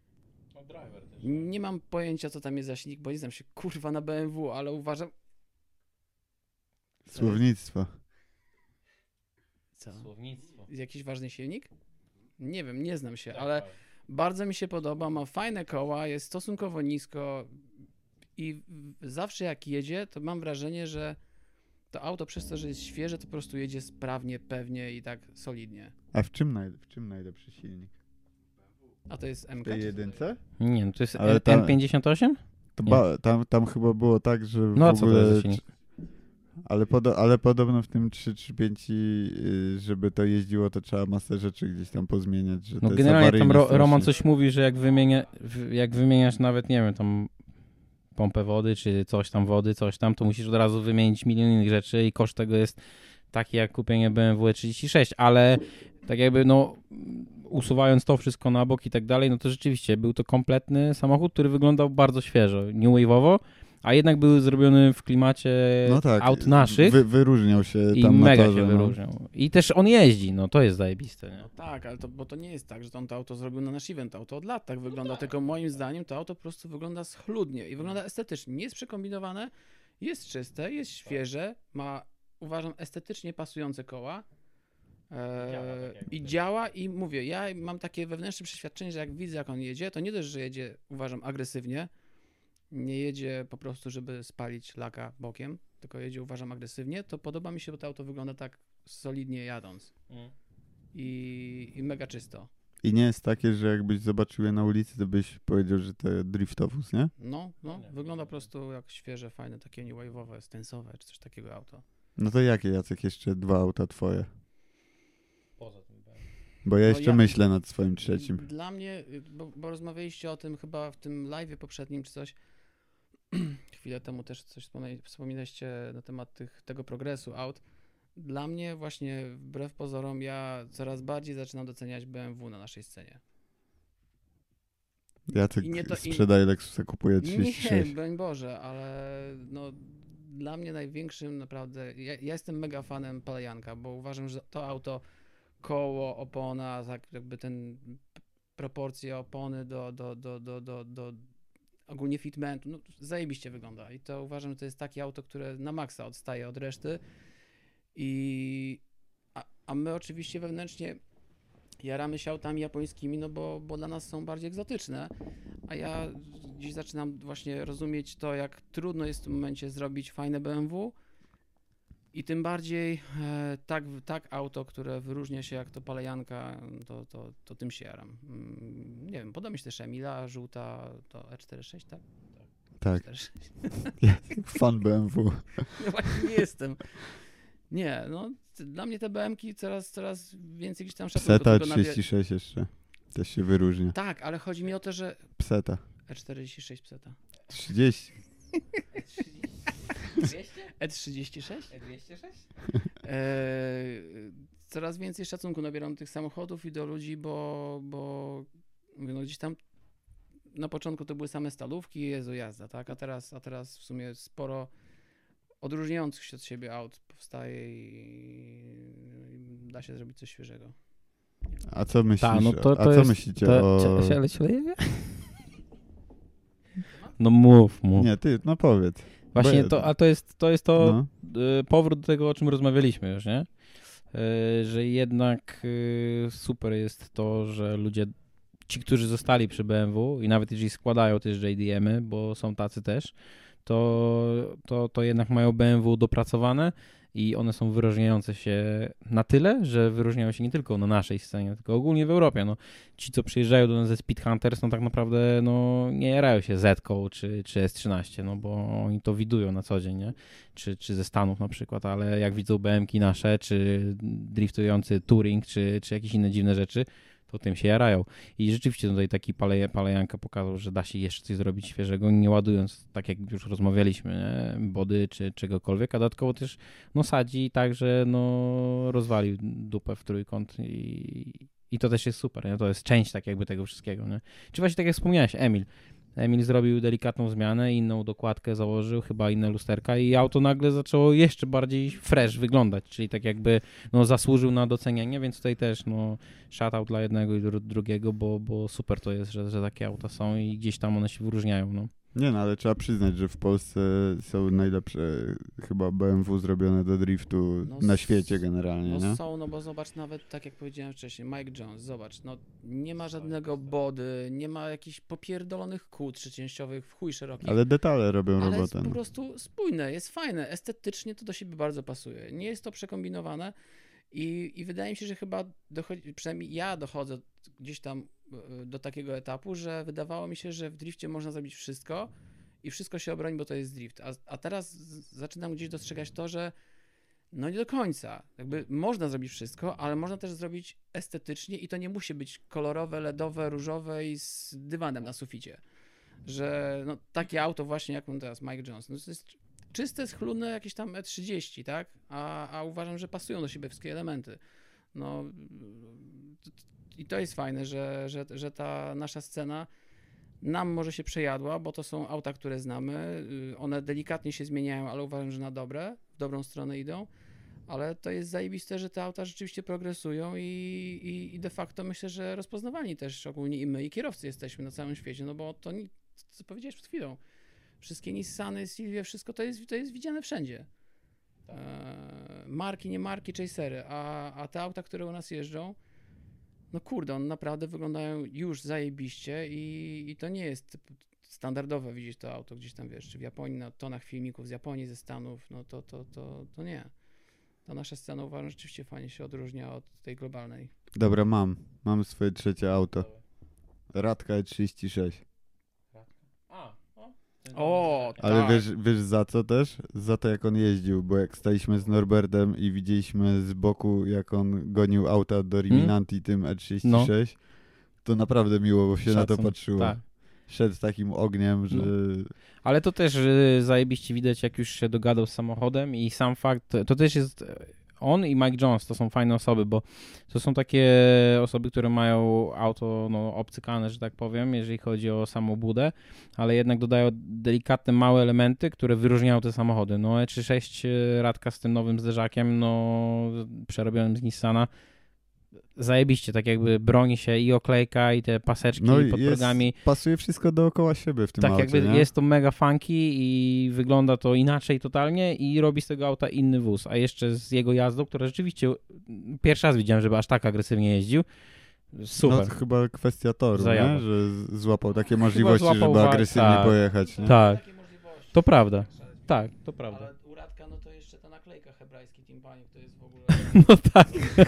Nie mam pojęcia, co tam jest za silnik, bo nie znam się kurwa na BMW, ale uważam... Słownictwo. Co? Słownictwo. Jakiś ważny silnik? Nie wiem, nie znam się, ale bardzo mi się podoba, ma fajne koła, jest stosunkowo nisko i zawsze jak jedzie, to mam wrażenie, że to auto przez to, że jest świeże, to po prostu jedzie sprawnie, pewnie i tak solidnie. A w czym najlepszy silnik? A to jest W MK? tej jedynce? Nie, no to jest Ale tam- M58? To Nie. tam chyba było tak, że No a w co to jest ogóle... za silnik? Ale podobno w tym 335, żeby to jeździło, to trzeba masę rzeczy gdzieś tam pozmieniać. Że No to jest generalnie tam awaryjne Roman strasznie. coś mówi, że jak wymieniasz nawet, nie wiem, tam pompę wody, czy coś tam wody, coś tam, to musisz od razu wymienić milion innych rzeczy i koszt tego jest taki jak kupienie BMW 36, ale tak jakby no usuwając to wszystko na bok i tak dalej, no to rzeczywiście był to kompletny samochód, który wyglądał bardzo świeżo, new wave'owo, a jednak był zrobiony w klimacie No tak, aut naszych wyróżniał się i tam mega na torze, się wyróżniał. I też on jeździ, no to jest zajebiste, nie? No tak, ale bo to nie jest tak, że on to auto zrobił na nasz event. Auto od lat tak wygląda, tylko moim zdaniem to auto po prostu wygląda schludnie i wygląda estetycznie. Nie jest przekombinowane, jest czyste, jest świeże, ma, uważam, estetycznie pasujące koła. I działa i mówię, ja mam takie wewnętrzne przeświadczenie, że jak widzę, jak on jedzie, to nie dość, że jedzie, uważam, agresywnie, nie jedzie po prostu, żeby spalić laka bokiem, tylko jedzie, uważam, agresywnie, to podoba mi się, bo to auto wygląda tak solidnie jadąc i mega czysto. I nie jest takie, że jakbyś zobaczył je na ulicy, to byś powiedział, że to driftowóz, nie? No, wygląda po prostu jak świeże, fajne, takie new wave'owe, stensowe, czy coś takiego auto. No to jakie, Jacek, jeszcze 2 auta twoje? Poza tym Bo ja No jeszcze ja- myślę nad swoim trzecim. Dla mnie, bo rozmawialiście o tym chyba w tym live'ie poprzednim, czy coś, chwilę temu też coś wspominaliście na temat tego progresu aut. Dla mnie właśnie, wbrew pozorom, ja coraz bardziej zaczynam doceniać BMW na naszej scenie. Jacek i nie to- i- sprzedaje Lexusa, kupuje Nie, 36. broń Boże, ale no, dla mnie największym naprawdę, ja jestem mega fanem Palejanka, bo uważam, że to auto, koło, opona, tak jakby ten proporcje opony do ogólnie fitmentu, no zajebiście wygląda i to uważam, że to jest takie auto, które na maksa odstaje od reszty a my oczywiście wewnętrznie jaramy się autami japońskimi, no bo dla nas są bardziej egzotyczne, a ja dziś zaczynam właśnie rozumieć to, jak trudno jest w tym momencie zrobić fajne BMW i tym bardziej tak auto, które wyróżnia się jak to Palejanka, to tym się jaram. Nie wiem, podoba mi się też Emila, żółta, to E46, tak? Tak, 46. fan BMW. No właśnie nie jestem. Nie, no dla mnie te BM-ki coraz więcej gdzieś tam szacunku Pseta do tego 36 jeszcze. Też się wyróżnia. Tak, ale chodzi mi o to, że Pseta. E46 pseta. 30. E36? E206? Coraz więcej szacunku nabieram do tych samochodów i do ludzi, bo mówię, no gdzieś tam na początku to były same stalówki, Jezu, jazda, tak? A teraz w sumie sporo odróżniających się od siebie aut powstaje i da się zrobić coś świeżego. A co myślisz? Ta, no to a co jest, myślicie to, o... ale się leje? No mów. Nie, ty, no powiedz. Właśnie Bo- to, a to jest to No. powrót do tego, o czym rozmawialiśmy już, nie? Że jednak super jest to, że ludzie, ci, którzy zostali przy BMW i nawet jeżeli składają też JDM-y, bo są tacy też, to jednak mają BMW dopracowane i one są wyróżniające się na tyle, że wyróżniają się nie tylko na naszej scenie, tylko ogólnie w Europie. No, ci, co przyjeżdżają do nas ze Speed Hunters, no tak naprawdę no, nie jarają się Z-ką czy S13, no bo oni to widują na co dzień, nie? Czy ze Stanów na przykład, ale jak widzą BM-ki nasze, czy driftujący Touring, czy jakieś inne dziwne rzeczy, to tym się jarają. I rzeczywiście tutaj taki Palejanka pokazał, że da się jeszcze coś zrobić świeżego, nie ładując, tak jak już rozmawialiśmy, nie? Body czy czegokolwiek, a dodatkowo też no, sadzi tak, że no, rozwalił dupę w trójkąt i to też jest super, nie? To jest część tak jakby tego wszystkiego. Nie? Czy właśnie tak jak wspomniałeś, Emil, Emil zrobił delikatną zmianę, inną dokładkę założył, chyba inne lusterka i auto nagle zaczęło jeszcze bardziej fresh wyglądać, czyli tak jakby no, zasłużył na docenienie, więc tutaj też no, shoutout dla jednego i drugiego, bo super to jest, że takie auta są i gdzieś tam one się wyróżniają. No. Nie no, ale trzeba przyznać, że w Polsce są najlepsze chyba BMW zrobione do driftu No na świecie generalnie, No nie? są, no bo zobacz, nawet tak jak powiedziałem wcześniej, Mike Jones, zobacz, no nie ma żadnego body, nie ma jakichś popierdolonych kół trzecięściowych w chuj szerokich. Ale detale robią Ale jest robotę. po No. prostu spójne, jest fajne, estetycznie to do siebie bardzo pasuje. Nie jest to przekombinowane i wydaje mi się, że chyba przynajmniej ja dochodzę gdzieś tam do takiego etapu, że wydawało mi się, że w drifcie można zrobić wszystko i wszystko się obroni, bo to jest drift. A teraz zaczynam gdzieś dostrzegać to, że no nie do końca. Jakby można zrobić wszystko, ale można też zrobić estetycznie i to nie musi być kolorowe, LEDowe, różowe i z dywanem na suficie. Że no, takie auto właśnie jak on teraz, Mike Jones, no to jest czyste, schludne jakieś tam E30, tak? A uważam, że pasują do siebie wszystkie elementy. No i to jest fajne, że ta nasza scena nam może się przejadła, bo to są auta, które znamy. One delikatnie się zmieniają, ale uważam, że na dobre, w dobrą stronę idą. Ale to jest zajebiste, że te auta rzeczywiście progresują i de facto myślę, że rozpoznawani też ogólnie i my, i kierowcy jesteśmy na całym świecie, no bo to, co powiedziałeś przed chwilą, wszystkie Nissany, Silvie, wszystko to jest widziane wszędzie. Marki, nie marki, chasery, a te auta, które u nas jeżdżą, no kurde, one naprawdę wyglądają już zajebiście i to nie jest standardowe widzieć to auto gdzieś tam, wiesz, czy w Japonii, na tonach filmików z Japonii, ze Stanów, no to nie. Ta nasza scena uważam rzeczywiście fajnie się odróżnia od tej globalnej. Dobra, mam swoje trzecie auto. Radka E36. O, Ale tak. wiesz za co też? Za to jak on jeździł, bo jak staliśmy z Norbertem i widzieliśmy z boku jak on gonił auta do Riminanti tym E36, to naprawdę miło się na to Szacun, patrzyło. tak. Szedł takim ogniem, że... Ale to też zajebiście widać, jak już się dogadał z samochodem i sam fakt, to też jest, on i Mike Jones to są fajne osoby, bo to są takie osoby, które mają auto no, obcykane, że tak powiem, jeżeli chodzi o samą budę, ale jednak dodają delikatne, małe elementy, które wyróżniają te samochody. No E36 Radka z tym nowym zderzakiem, no przerobionym z Nissana, zajebiście, tak jakby broni się i oklejka, i te paseczki pod progami. Pasuje wszystko dookoła siebie w tym Tak aucie, jakby nie? jest to mega funky i wygląda to inaczej totalnie i robi z tego auta inny wóz, a jeszcze z jego jazdą, która rzeczywiście pierwszy raz widziałem, żeby aż tak agresywnie jeździł. Super. No to chyba kwestia toru, Zajawa. nie? Że złapał takie możliwości, złapał żeby agresywnie tak. pojechać. Nie? Tak, Takie możliwości. to prawda. Tak, to prawda. Ale u Radka, no to jeszcze ta naklejka hebrajski timpani, to jest w ogóle... No tak, w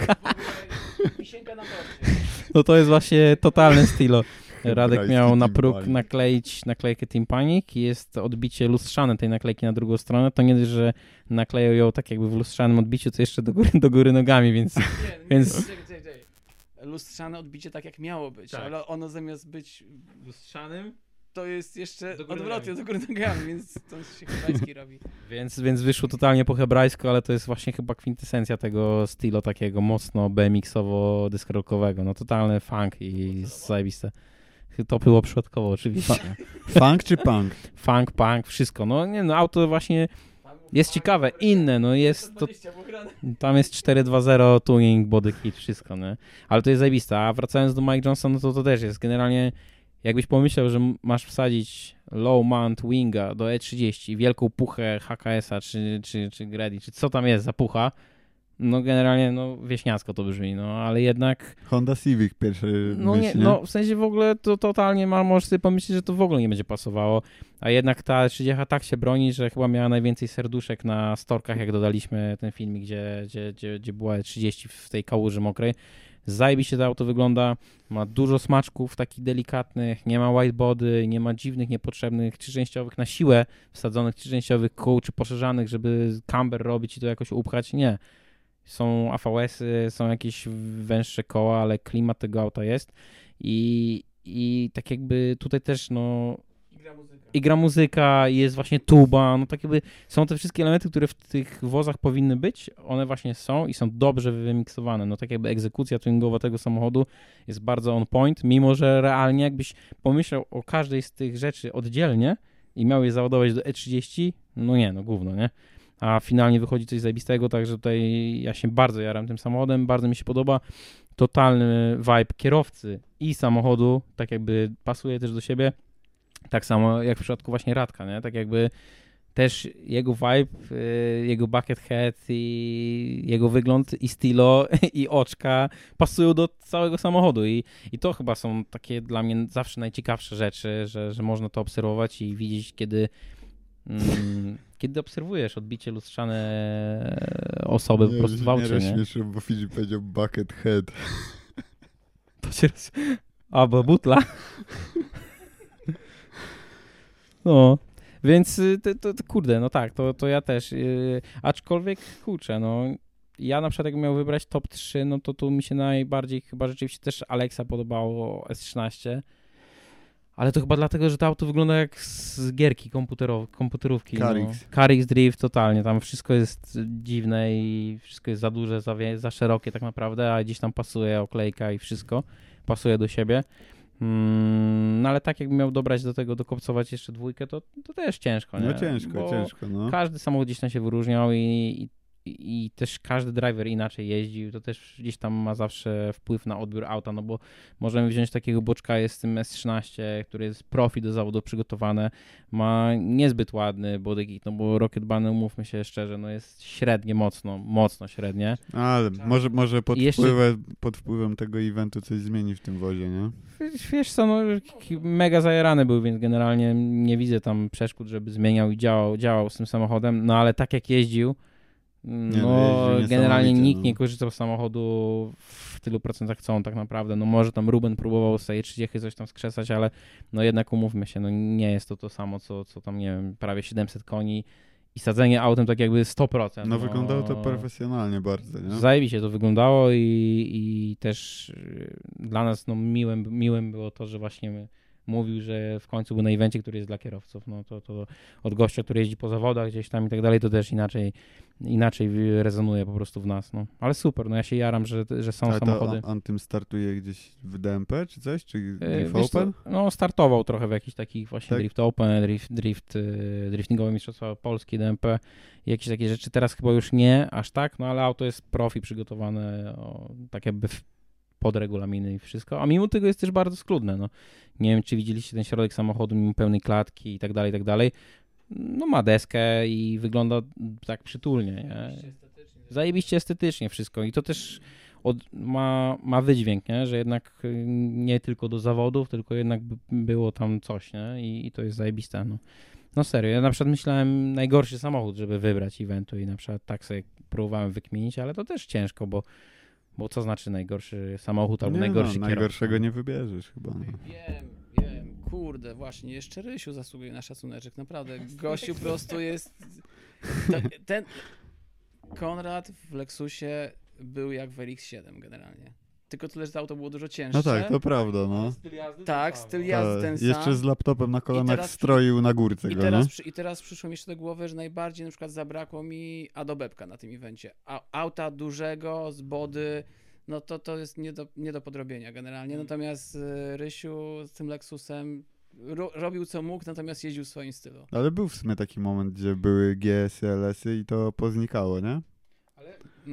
ogóle wisienka na torcie. no to jest właśnie totalny stylo. Radek Hebrajski miał na próg Timpani. nakleić naklejkę Timpanic i jest odbicie lustrzane tej naklejki na drugą stronę. To nie dość, że nakleją ją tak jakby w lustrzanym odbiciu, to jeszcze do góry nogami, więc... Nie, Więc- czekaj. Lustrzane odbicie tak jak miało być, Tak. ale ono zamiast być lustrzanym? to jest jeszcze Do góry odwrotnie, nogami. do góry nogami, więc to się hebrajski robi. Więc wyszło totalnie po hebrajsku, ale to jest właśnie chyba kwintesencja tego stylu takiego mocno BMX-owo-deskorolkowego. No totalny funk i zajebiste. To było przypadkowo oczywiście. Funk czy punk? Funk, punk, wszystko. No nie no, auto właśnie jest ciekawe, inne, no jest to, tam jest 4.2.0 tuning, body kit, wszystko, nie? Ale to jest zajebiste, a wracając do Mike Jonesa, no to też jest generalnie, jakbyś pomyślał, że masz wsadzić low mount winga do E30, wielką puchę HKS-a czy Grady, czy co tam jest za pucha, no generalnie no wieśniacko to brzmi, no ale jednak Honda Civic pierwszy no myśl, nie, no w sensie w ogóle to totalnie możesz sobie pomyśleć, że to w ogóle nie będzie pasowało, a jednak ta 30 tak się broni, że chyba miała najwięcej serduszek na storkach, jak dodaliśmy ten filmik, gdzie była 30 w tej kałuży mokrej. Zajebiście to auto wygląda, ma dużo smaczków takich delikatnych, nie ma whitebody, nie ma dziwnych, niepotrzebnych trzyczęściowych na siłę wsadzonych trzyczęściowych kół, czy poszerzanych, żeby camber robić i to jakoś upchać, nie. Są AVS-y, są jakieś węższe koła, ale klimat tego auta jest i tak jakby tutaj też no I gra muzyka, jest właśnie tuba, no tak jakby są te wszystkie elementy, które w tych wozach powinny być, one właśnie są i są dobrze wymiksowane. No tak jakby egzekucja tuningowa tego samochodu jest bardzo on point, mimo że realnie jakbyś pomyślał o każdej z tych rzeczy oddzielnie i miał je załadować do E30, no nie, no gówno, nie? A finalnie wychodzi coś zajebistego, także tutaj ja się bardzo jaram tym samochodem, bardzo mi się podoba. Totalny vibe kierowcy i samochodu, tak jakby pasuje też do siebie. Tak samo jak w przypadku właśnie Radka, nie? Tak jakby też jego vibe, jego bucket head i jego wygląd i stylo i oczka pasują do całego samochodu i to chyba są takie dla mnie zawsze najciekawsze rzeczy, że można to obserwować i widzieć, kiedy obserwujesz odbicie lustrzane osoby po prostu w aucie, nie? Śmieszę, bo Filip powiedział bucket head. To się albo butla. No, więc to kurde, no tak, to ja też. Aczkolwiek, kurczę, no ja na przykład jak miał wybrać top 3, no to tu mi się najbardziej chyba rzeczywiście też Alexa podobało S13. Ale to chyba dlatego, że to auto wygląda jak z gierki komputerówki. Carix. No. Carix Drift totalnie, tam wszystko jest dziwne i wszystko jest za duże, za szerokie tak naprawdę, a gdzieś tam pasuje oklejka i wszystko pasuje do siebie. No ale tak jakbym miał dobrać do tego, dokopcować jeszcze dwójkę, to też ciężko, nie? No ciężko, Bo no. każdy samochód gdzieś tam się wyróżniał i też każdy driver inaczej jeździł, to też gdzieś tam ma zawsze wpływ na odbiór auta, no bo możemy wziąć takiego boczka, jest z tym S13, który jest profi do zawodu przygotowane, ma niezbyt ładny bodykit, no bo Rocket Bunny, umówmy się szczerze, no jest średnie, mocno średnie. Ale może pod wpływem tego eventu coś zmieni w tym wozie, nie? Wiesz co, no mega zajarany był, więc generalnie nie widzę tam przeszkód, żeby zmieniał i działał z tym samochodem, no ale tak jak jeździł, generalnie nikt nie korzystał z samochodu w tylu procentach, co on tak naprawdę. No może tam Ruben próbował z tej 30 coś tam skrzesać, ale no jednak umówmy się, no nie jest to samo, co tam, nie wiem, prawie 700 koni i sadzenie autem tak jakby 100%. No wyglądało to profesjonalnie bardzo, nie? Zajebiście to wyglądało i też dla nas no miłym było to, że właśnie mówił, że w końcu był na evencie, który jest dla kierowców. No to od gościa, który jeździ po zawodach gdzieś tam i tak dalej, to też inaczej rezonuje po prostu w nas. No. Ale super, no ja się jaram, że są samochody. On tym startuje gdzieś w DMP czy coś? Czy Drift Open? No startował trochę w jakichś takich właśnie tak? Drift Open, driftingowe mistrzostwa Polski, DMP i jakieś takie rzeczy. Teraz chyba już nie aż tak, no ale auto jest profi przygotowane, tak jakby pod regulaminy i wszystko, a mimo tego jest też bardzo schludne, no. Nie wiem, czy widzieliście ten środek samochodu mimo pełnej klatki i tak dalej. No ma deskę i wygląda tak przytulnie, nie? Zajebiście estetycznie wszystko i to też ma wydźwięk, nie? Że jednak nie tylko do zawodów, tylko jednak było tam coś, nie? I to jest zajebiste, no. No serio, ja na przykład myślałem najgorszy samochód, żeby wybrać eventu i na przykład tak sobie próbowałem wykminić, ale to też ciężko, bo co znaczy najgorszy samochód albo najgorszy kierowca? Najgorszego nie wybierzesz chyba. No. Wiem, kurde, właśnie, jeszcze Rysiu zasługuje na szacunek, naprawdę, gościu po prostu jest, ten Konrad w Lexusie był jak w RX-7 generalnie, tylko tyle, że to auto było dużo cięższe. No tak, to prawda, no. Tak, styl jazdy ten sam. Jeszcze z laptopem na kolanach stroił na górce go, I teraz przyszło mi jeszcze do głowy, że najbardziej na przykład zabrakło mi Adobebka na tym evencie. Auta dużego, z body, no to jest nie do podrobienia generalnie. Natomiast Rysiu z tym Lexusem robił co mógł, natomiast jeździł w swoim stylu. Ale był w sumie taki moment, gdzie były GS-y, LS-y i to poznikało, nie? Ale...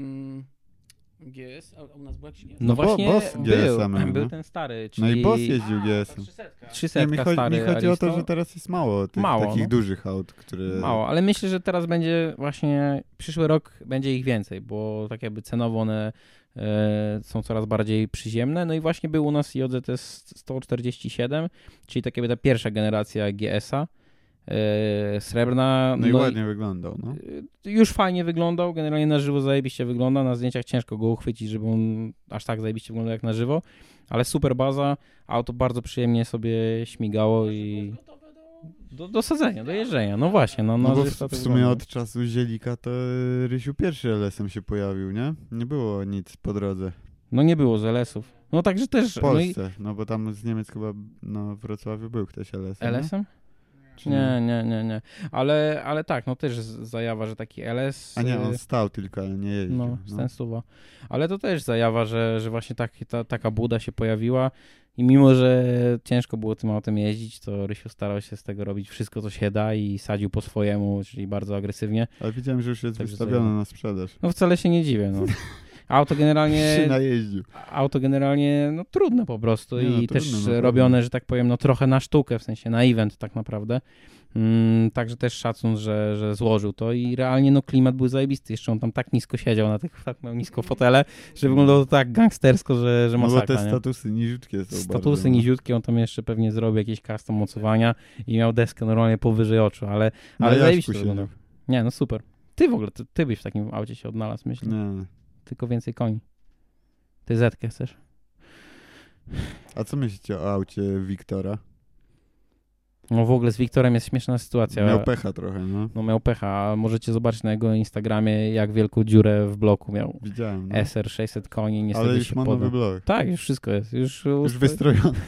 GS, a u nas był jakiś nie? No właśnie Boss był ten stary, czyli... No i Boss jeździł GS-em. 300 stary. Mi chodzi o to, że teraz jest mało tych takich dużych aut, które... Mało, ale myślę, że teraz będzie właśnie, przyszły rok będzie ich więcej, bo tak jakby cenowo one są coraz bardziej przyziemne. No i właśnie był u nas JZS 147, czyli tak jakby ta pierwsza generacja GS-a. Srebrna. No i ładnie wyglądał, no. Już fajnie wyglądał, generalnie na żywo zajebiście wygląda, na zdjęciach ciężko go uchwycić, żeby on aż tak zajebiście wyglądał jak na żywo, ale super baza, auto bardzo przyjemnie sobie śmigało i do sadzenia, do jeżdżenia, no właśnie. No bo w sumie od czasu Zielika to Rysiu pierwszy LS-em się pojawił, nie? Nie było nic po drodze. No nie było z LS-ów. No także też... W Polsce, no bo tam z Niemiec chyba, no w Wrocławiu był ktoś LS-em. LS-em? Czy Nie. Ale tak, no też zajawa, że taki LS... A nie, on stał tylko, ale nie jeździł. No, sensuwa. Ale to też zajawa, że właśnie taka buda się pojawiła i mimo, że ciężko było tym autem jeździć, to Rysiu starał się z tego robić wszystko, co się da i sadził po swojemu, czyli bardzo agresywnie. Ale widziałem, że już jest Także wystawione zajawa. na sprzedaż. No wcale się nie dziwię, no. Się najeździł. Auto generalnie, no trudne po prostu Nie, no, i trudne, też naprawdę. robione, że tak powiem, no trochę na sztukę, w sensie na event tak naprawdę. Także też szacun, że złożył to i realnie no klimat był zajebisty. Jeszcze on tam tak nisko siedział na tych, tak miał nisko fotele, że wyglądało to tak gangstersko, że No bo masakra, te nie? statusy niziutkie są Statusy bardzo, no. niziutkie, on tam jeszcze pewnie zrobił jakieś custom mocowania i miał deskę normalnie powyżej oczu, ale Na zajebiście to Jaśku wyglądało. siedział. Nie, no super. Ty w ogóle, ty byś w takim aucie się odnalazł, myślę. Nie. Tylko więcej koni. Ty Zetkę chcesz? A co myślicie o aucie Wiktora? No w ogóle z Wiktorem jest śmieszna sytuacja. Miał pecha trochę, no. No miał pecha, a możecie zobaczyć na jego Instagramie, jak wielką dziurę w bloku miał. Widziałem. No. SR 600 koni, niestety Ale już się ma podał. nowy blok. Tak, już wszystko jest. Już wystrojony.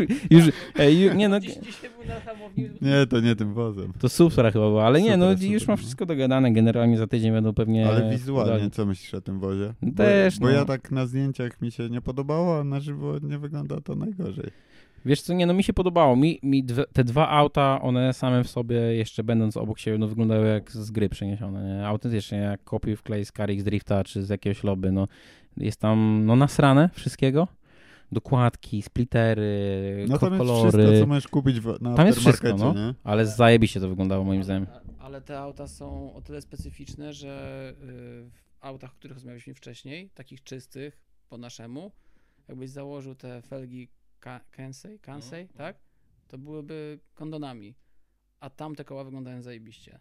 Nie no, Dzisiaj był na hamowni. Nie, to nie tym wozem. to super chyba było, ale nie, no Super, już super, ma no. wszystko dogadane, generalnie za tydzień będą pewnie... Ale wizualnie, podali. co myślisz o tym wozie? Też, bo no. ja tak na zdjęciach mi się nie podobało, a na żywo nie wygląda to najgorzej. Wiesz co, nie, no mi się podobało. Te dwa auta, one same w sobie, jeszcze będąc obok siebie, no wyglądały jak z gry przeniesione, nie? Autentycznie jak kopiuj wklej z CarX Drifta, czy z jakiegoś lobby, no. Jest tam, no nasrane wszystkiego. Dokładki, splittery, No tam jest kolory. wszystko, co możesz kupić na Tam jest wszystko, aftermarkecie, no. nie? Ale zajebiście to wyglądało moim zdaniem. Ale te auta są o tyle specyficzne, że w autach, o których rozmawialiśmy wcześniej, takich czystych po naszemu, jakbyś założył te felgi Kansei, tak? To byłyby kondonami. A tamte koła wyglądają zajebiście.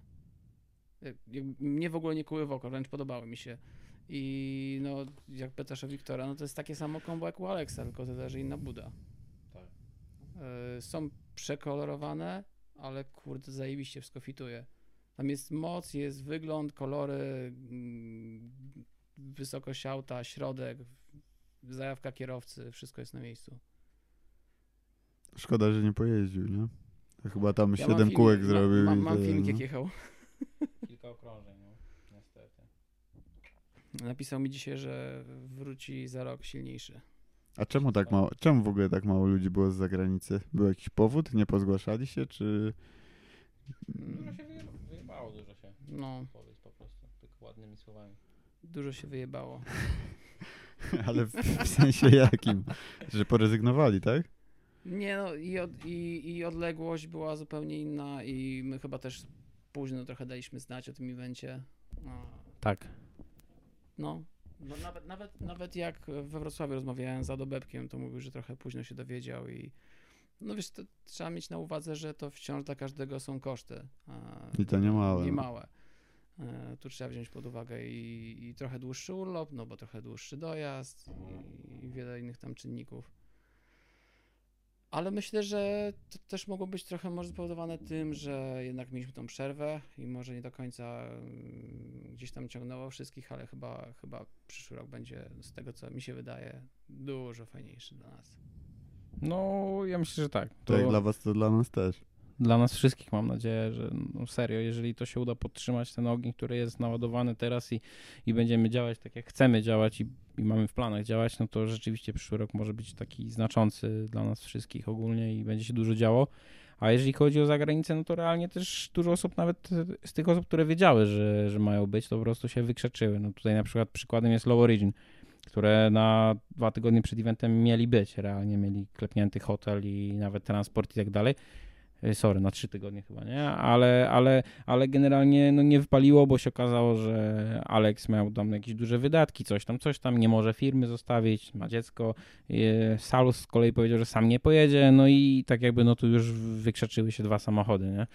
Mnie w ogóle nie kuły w oko, wręcz podobały mi się. I no, jak pytasz o Wiktora, no to jest takie samo kombo jak u Alexa, tylko to też inna buda. Tak. Są przekolorowane, ale kurde, zajebiście wszystko fituje. Tam jest moc, jest wygląd, kolory, wysokość auta, środek, zajawka kierowcy, wszystko jest na miejscu. Szkoda, że nie pojeździł, nie? Chyba tam Ja 7 mam kółek filmik- zrobił. Mam, i mam tyle, filmik, no. jak jechał. Kilka okrążeń, no, niestety. Napisał mi dzisiaj, że wróci za rok silniejszy. A czemu tak mało? Czemu w ogóle tak mało ludzi było z zagranicy? Był jakiś powód? Nie pozgłaszali się, czy... Dużo się wyjebało, dużo się. No, Powiedz po prostu, tylko ładnymi słowami. dużo się wyjebało. Ale w sensie jakim? Że porezygnowali, tak? Nie no, i odległość była zupełnie inna i my chyba też późno trochę daliśmy znać o tym evencie. Tak. No nawet jak we Wrocławiu rozmawiałem z Adobebkiem, to mówił, że trochę późno się dowiedział i no wiesz, to trzeba mieć na uwadze, że to wciąż dla każdego są koszty. I to nie małe. Nie małe. Tu trzeba wziąć pod uwagę i trochę dłuższy urlop, no bo trochę dłuższy dojazd i wiele innych tam czynników. Ale myślę, że to też mogło być trochę może spowodowane tym, że jednak mieliśmy tą przerwę i może nie do końca gdzieś tam ciągnęło wszystkich, ale chyba przyszły rok będzie, z tego co mi się wydaje, dużo fajniejszy dla nas. No, ja myślę, że tak. To jak dla was, to dla nas też. Dla nas wszystkich mam nadzieję, że no serio, jeżeli to się uda podtrzymać ten ogień, który jest naładowany teraz i będziemy działać tak jak chcemy działać i mamy w planach działać, no to rzeczywiście przyszły rok może być taki znaczący dla nas wszystkich ogólnie i będzie się dużo działo. A jeżeli chodzi o zagranicę, no to realnie też dużo osób, nawet z tych osób, które wiedziały, że mają być, to po prostu się wykrzeczyły. No tutaj na przykład przykładem jest Low Origin, które na 2 tygodnie przed eventem mieli być, realnie mieli klepnięty hotel i nawet transport i tak dalej. Sorry, na 3 tygodnie chyba, nie? Ale generalnie no nie wypaliło, bo się okazało, że Alex miał tam jakieś duże wydatki, coś tam, nie może firmy zostawić, ma dziecko. Salus z kolei powiedział, że sam nie pojedzie, no i tak jakby no tu już wykrzeczyły się 2 samochody, nie?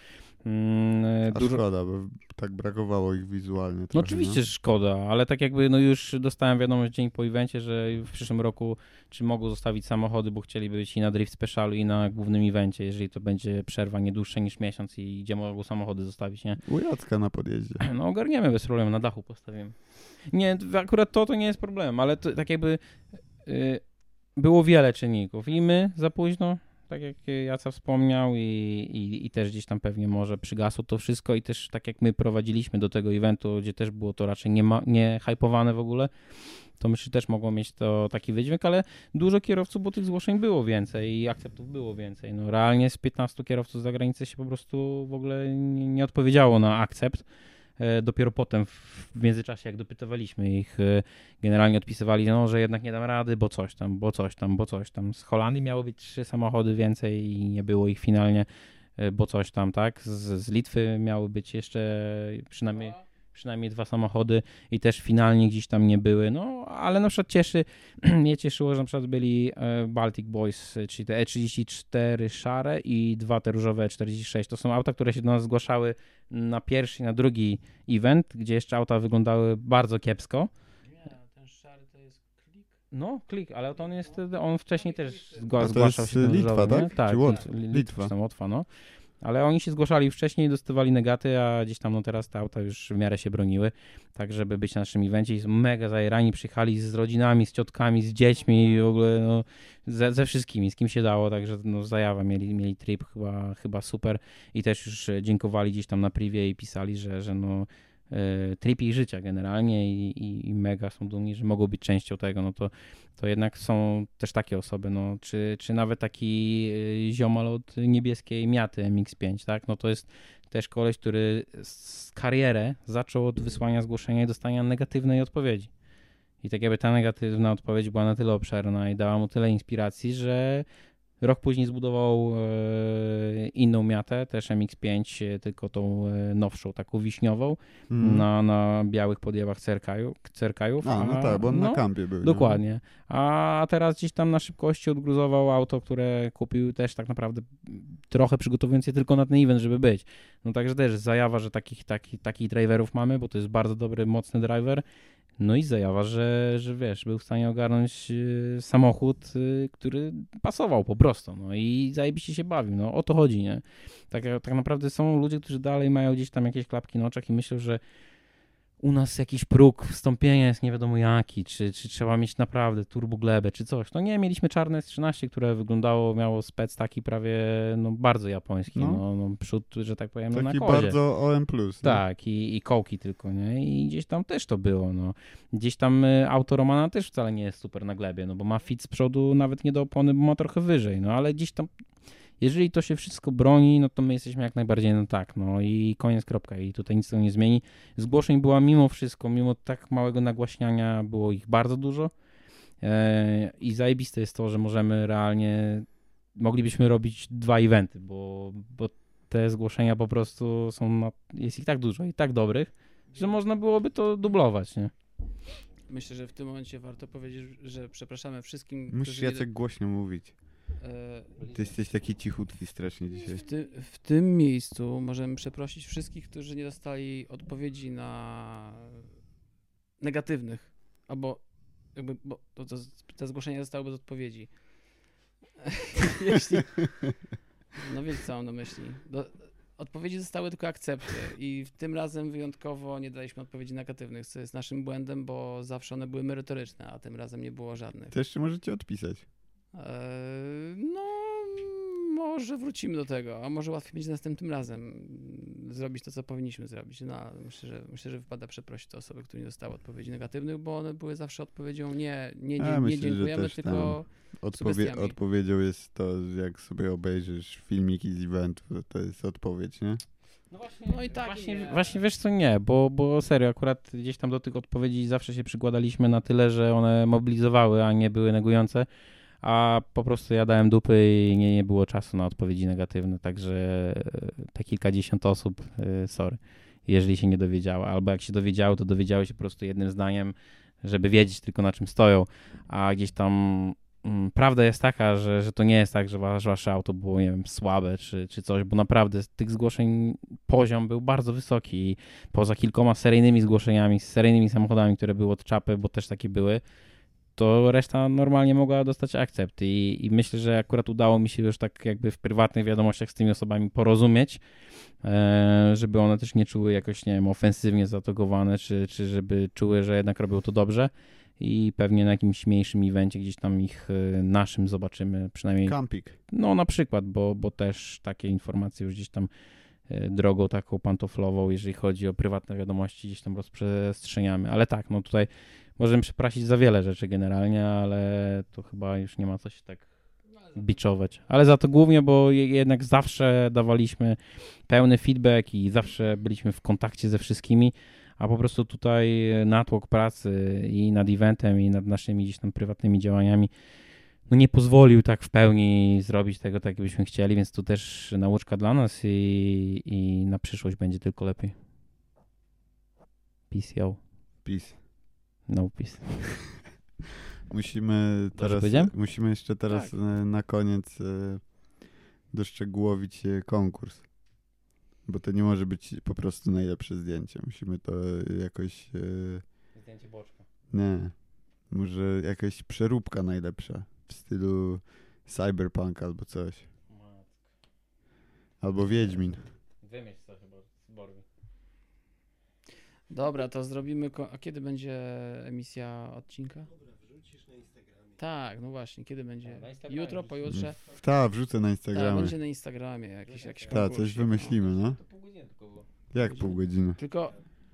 A szkoda, bo tak brakowało ich wizualnie No trochę, oczywiście, że szkoda, ale tak jakby no już dostałem wiadomość dzień po evencie, że w przyszłym roku czy mogą zostawić samochody, bo chcieliby być i na Drift Specialu i na głównym evencie, jeżeli to będzie przerwa nie dłuższa niż miesiąc i gdzie mogą samochody zostawić, nie? U Jacka na podjeździe. No ogarniemy bez problemu, na dachu postawimy. Nie, akurat to nie jest problem, ale to, tak jakby było wiele czynników i my za późno, tak jak Jaca wspomniał i też gdzieś tam pewnie może przygasło to wszystko i też tak jak my prowadziliśmy do tego eventu, gdzie też było to raczej nie hypowane w ogóle, to myślę, że też mogło mieć to taki wydźwięk, ale dużo kierowców, bo tych zgłoszeń było więcej i akceptów było więcej. No realnie z 15 kierowców z zagranicy się po prostu w ogóle nie odpowiedziało na akcept. Dopiero potem w międzyczasie, jak dopytywaliśmy ich, generalnie odpisywali, no, że jednak nie dam rady, bo coś tam. Z Holandii miało być 3 samochody więcej i nie było ich finalnie, bo coś tam, tak? Z Litwy miały być jeszcze przynajmniej 2 samochody i też finalnie gdzieś tam nie były, no ale na przykład mnie cieszyło, że na przykład byli Baltic Boys, czyli te E34 szare i 2 te różowe E46. To są auta, które się do nas zgłaszały na pierwszy i na drugi event, gdzie jeszcze auta wyglądały bardzo kiepsko. Nie, ten szary to jest Klik. No, Klik, ale to on wcześniej też A to zgłaszał jest się ten Litwa, różowy, nie? tak? Tak, Czy Litwa. Łotwa, no. Ale oni się zgłaszali wcześniej i dostawali negaty, a gdzieś tam no teraz te auta już w miarę się broniły, tak żeby być na naszym evencie i są mega zajerani, przyjechali z rodzinami, z ciotkami, z dziećmi i w ogóle no, ze wszystkimi, z kim się dało, także no zajawa, mieli trip chyba super i też już dziękowali gdzieś tam na privie i pisali, że no trip ich życia generalnie i mega są dumni, że mogą być częścią tego, no to jednak są też takie osoby, no czy nawet taki ziomal od niebieskiej Miaty MX-5, tak, no to jest też koleś, który karierę zaczął od wysłania zgłoszenia i dostania negatywnej odpowiedzi. I tak jakby ta negatywna odpowiedź była na tyle obszerna i dała mu tyle inspiracji, że rok później zbudował inną Miatę, też MX-5, tylko tą nowszą, taką wiśniową, na białych podjewach cerkajów. No tak, bo on na kampie był. Dokładnie. Nie? A teraz gdzieś tam na szybkości odgruzował auto, które kupił też tak naprawdę trochę przygotowując je tylko na ten event, żeby być. No także też zajawa, że takich driverów mamy, bo to jest bardzo dobry, mocny driver. No i zajawa, że wiesz, był w stanie ogarnąć samochód, który pasował po prostu, no i zajebiście się bawił, no o to chodzi, nie? Tak naprawdę są ludzie, którzy dalej mają gdzieś tam jakieś klapki na oczach i myślą, że u nas jakiś próg wstąpienia jest nie wiadomo jaki, czy trzeba mieć naprawdę turboglebę, czy coś. No nie, mieliśmy czarne S13, które miało spec taki prawie, no bardzo japoński, no przód, że tak powiem, taki no na kozie. bardzo OM+. Tak, i kołki tylko, nie? I gdzieś tam też to było, no. Gdzieś tam auto Romana też wcale nie jest super na glebie, no bo ma fit z przodu nawet nie do opony, bo ma trochę wyżej, no ale gdzieś tam jeżeli to się wszystko broni, no to my jesteśmy jak najbardziej no tak, no i koniec, kropka i tutaj nic tego nie zmieni. Zgłoszeń była mimo wszystko, mimo tak małego nagłaśniania było ich bardzo dużo i zajebiste jest to, że moglibyśmy robić 2 eventy, bo te zgłoszenia po prostu jest ich tak dużo i tak dobrych, że można byłoby to dublować, nie? Myślę, że w tym momencie warto powiedzieć, że przepraszamy wszystkim, Musisz Jacek głośno mówić. Ty jesteś taki cichutki strasznie dzisiaj. W tym miejscu możemy przeprosić wszystkich, którzy nie dostali odpowiedzi na negatywnych, albo jakby, bo te zgłoszenia zostały bez odpowiedzi. No wiecie, co mam na myśli. Odpowiedzi zostały tylko akcepty i tym razem wyjątkowo nie daliśmy odpowiedzi negatywnych, co jest naszym błędem, bo zawsze one były merytoryczne, a tym razem nie było żadnych. To jeszcze możecie odpisać. No, może wrócimy do tego, a może łatwiej będzie następnym razem zrobić to, co powinniśmy zrobić. No, myślę, że wypada przeprosić te osoby, które nie dostały odpowiedzi negatywnych, bo one były zawsze odpowiedzią nie dziękujemy, tylko odpowiedzią jest to, jak sobie obejrzysz filmiki z eventu, to jest odpowiedź, nie? No i tak. Właśnie wiesz co, nie, bo serio, akurat gdzieś tam do tych odpowiedzi zawsze się przykładaliśmy na tyle, że one mobilizowały, a nie były negujące, a po prostu ja dałem dupy i nie było czasu na odpowiedzi negatywne, także te kilkadziesiąt osób, sorry, jeżeli się nie dowiedziało, albo jak się dowiedziały, to dowiedziały się po prostu jednym zdaniem, żeby wiedzieć tylko na czym stoją, a gdzieś tam prawda jest taka, że to nie jest tak, że wasze auto było, nie wiem, słabe czy coś, bo naprawdę z tych zgłoszeń poziom był bardzo wysoki i poza kilkoma seryjnymi zgłoszeniami, z seryjnymi samochodami, które były od czapy, bo też takie były, to reszta normalnie mogła dostać akcept i myślę, że akurat udało mi się już tak jakby w prywatnych wiadomościach z tymi osobami porozumieć, żeby one też nie czuły jakoś, nie wiem, ofensywnie zaatakowane, czy żeby czuły, że jednak robią to dobrze i pewnie na jakimś mniejszym evencie gdzieś tam ich naszym zobaczymy, przynajmniej, Campik. no na przykład, bo też takie informacje już gdzieś tam drogą taką pantoflową, jeżeli chodzi o prywatne wiadomości, gdzieś tam rozprzestrzeniamy, ale tak, no tutaj możemy przeprosić za wiele rzeczy generalnie, ale to chyba już nie ma co się tak biczować. Ale za to głównie, bo jednak zawsze dawaliśmy pełny feedback i zawsze byliśmy w kontakcie ze wszystkimi, a po prostu tutaj natłok pracy i nad eventem, i nad naszymi gdzieś tam prywatnymi działaniami no nie pozwolił tak w pełni zrobić tego, tak jakbyśmy chcieli, więc tu też nauczka dla nas i na przyszłość będzie tylko lepiej. Peace, yo. Peace. No peace. Musimy jeszcze teraz Tak. na koniec doszczegółowić konkurs. Bo to nie może być po prostu najlepsze zdjęcie. Musimy to jakoś... Zdjęcie boczka. Nie. Może jakaś przeróbka najlepsza. W stylu Cyberpunk albo coś. Albo Wiedźmin. Wymyśl to chyba z Borwy. Dobra, to zrobimy... A kiedy będzie emisja odcinka? Tak, no właśnie, kiedy będzie? Na Instagramie Jutro, pojutrze? Tak, wrzucę na Tak, Instagramie. będzie na Instagramie jakiś Tak, konkurs. coś wymyślimy, no. To pół godziny tylko było. Jak pół godziny? Tylko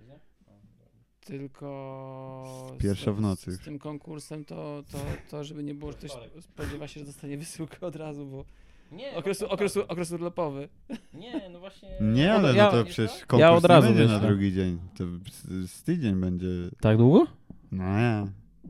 Pierwsza w nocy z już. tym konkursem to żeby nie było, że ktoś spodziewa się, że dostanie wysyłkę od razu, bo Nie, okres urlopowy. Nie, no właśnie. Nie, ale ja, no to przecież konkurs od razu nie będzie na wyślę. drugi dzień. To z tydzień będzie. Tak długo? No nie.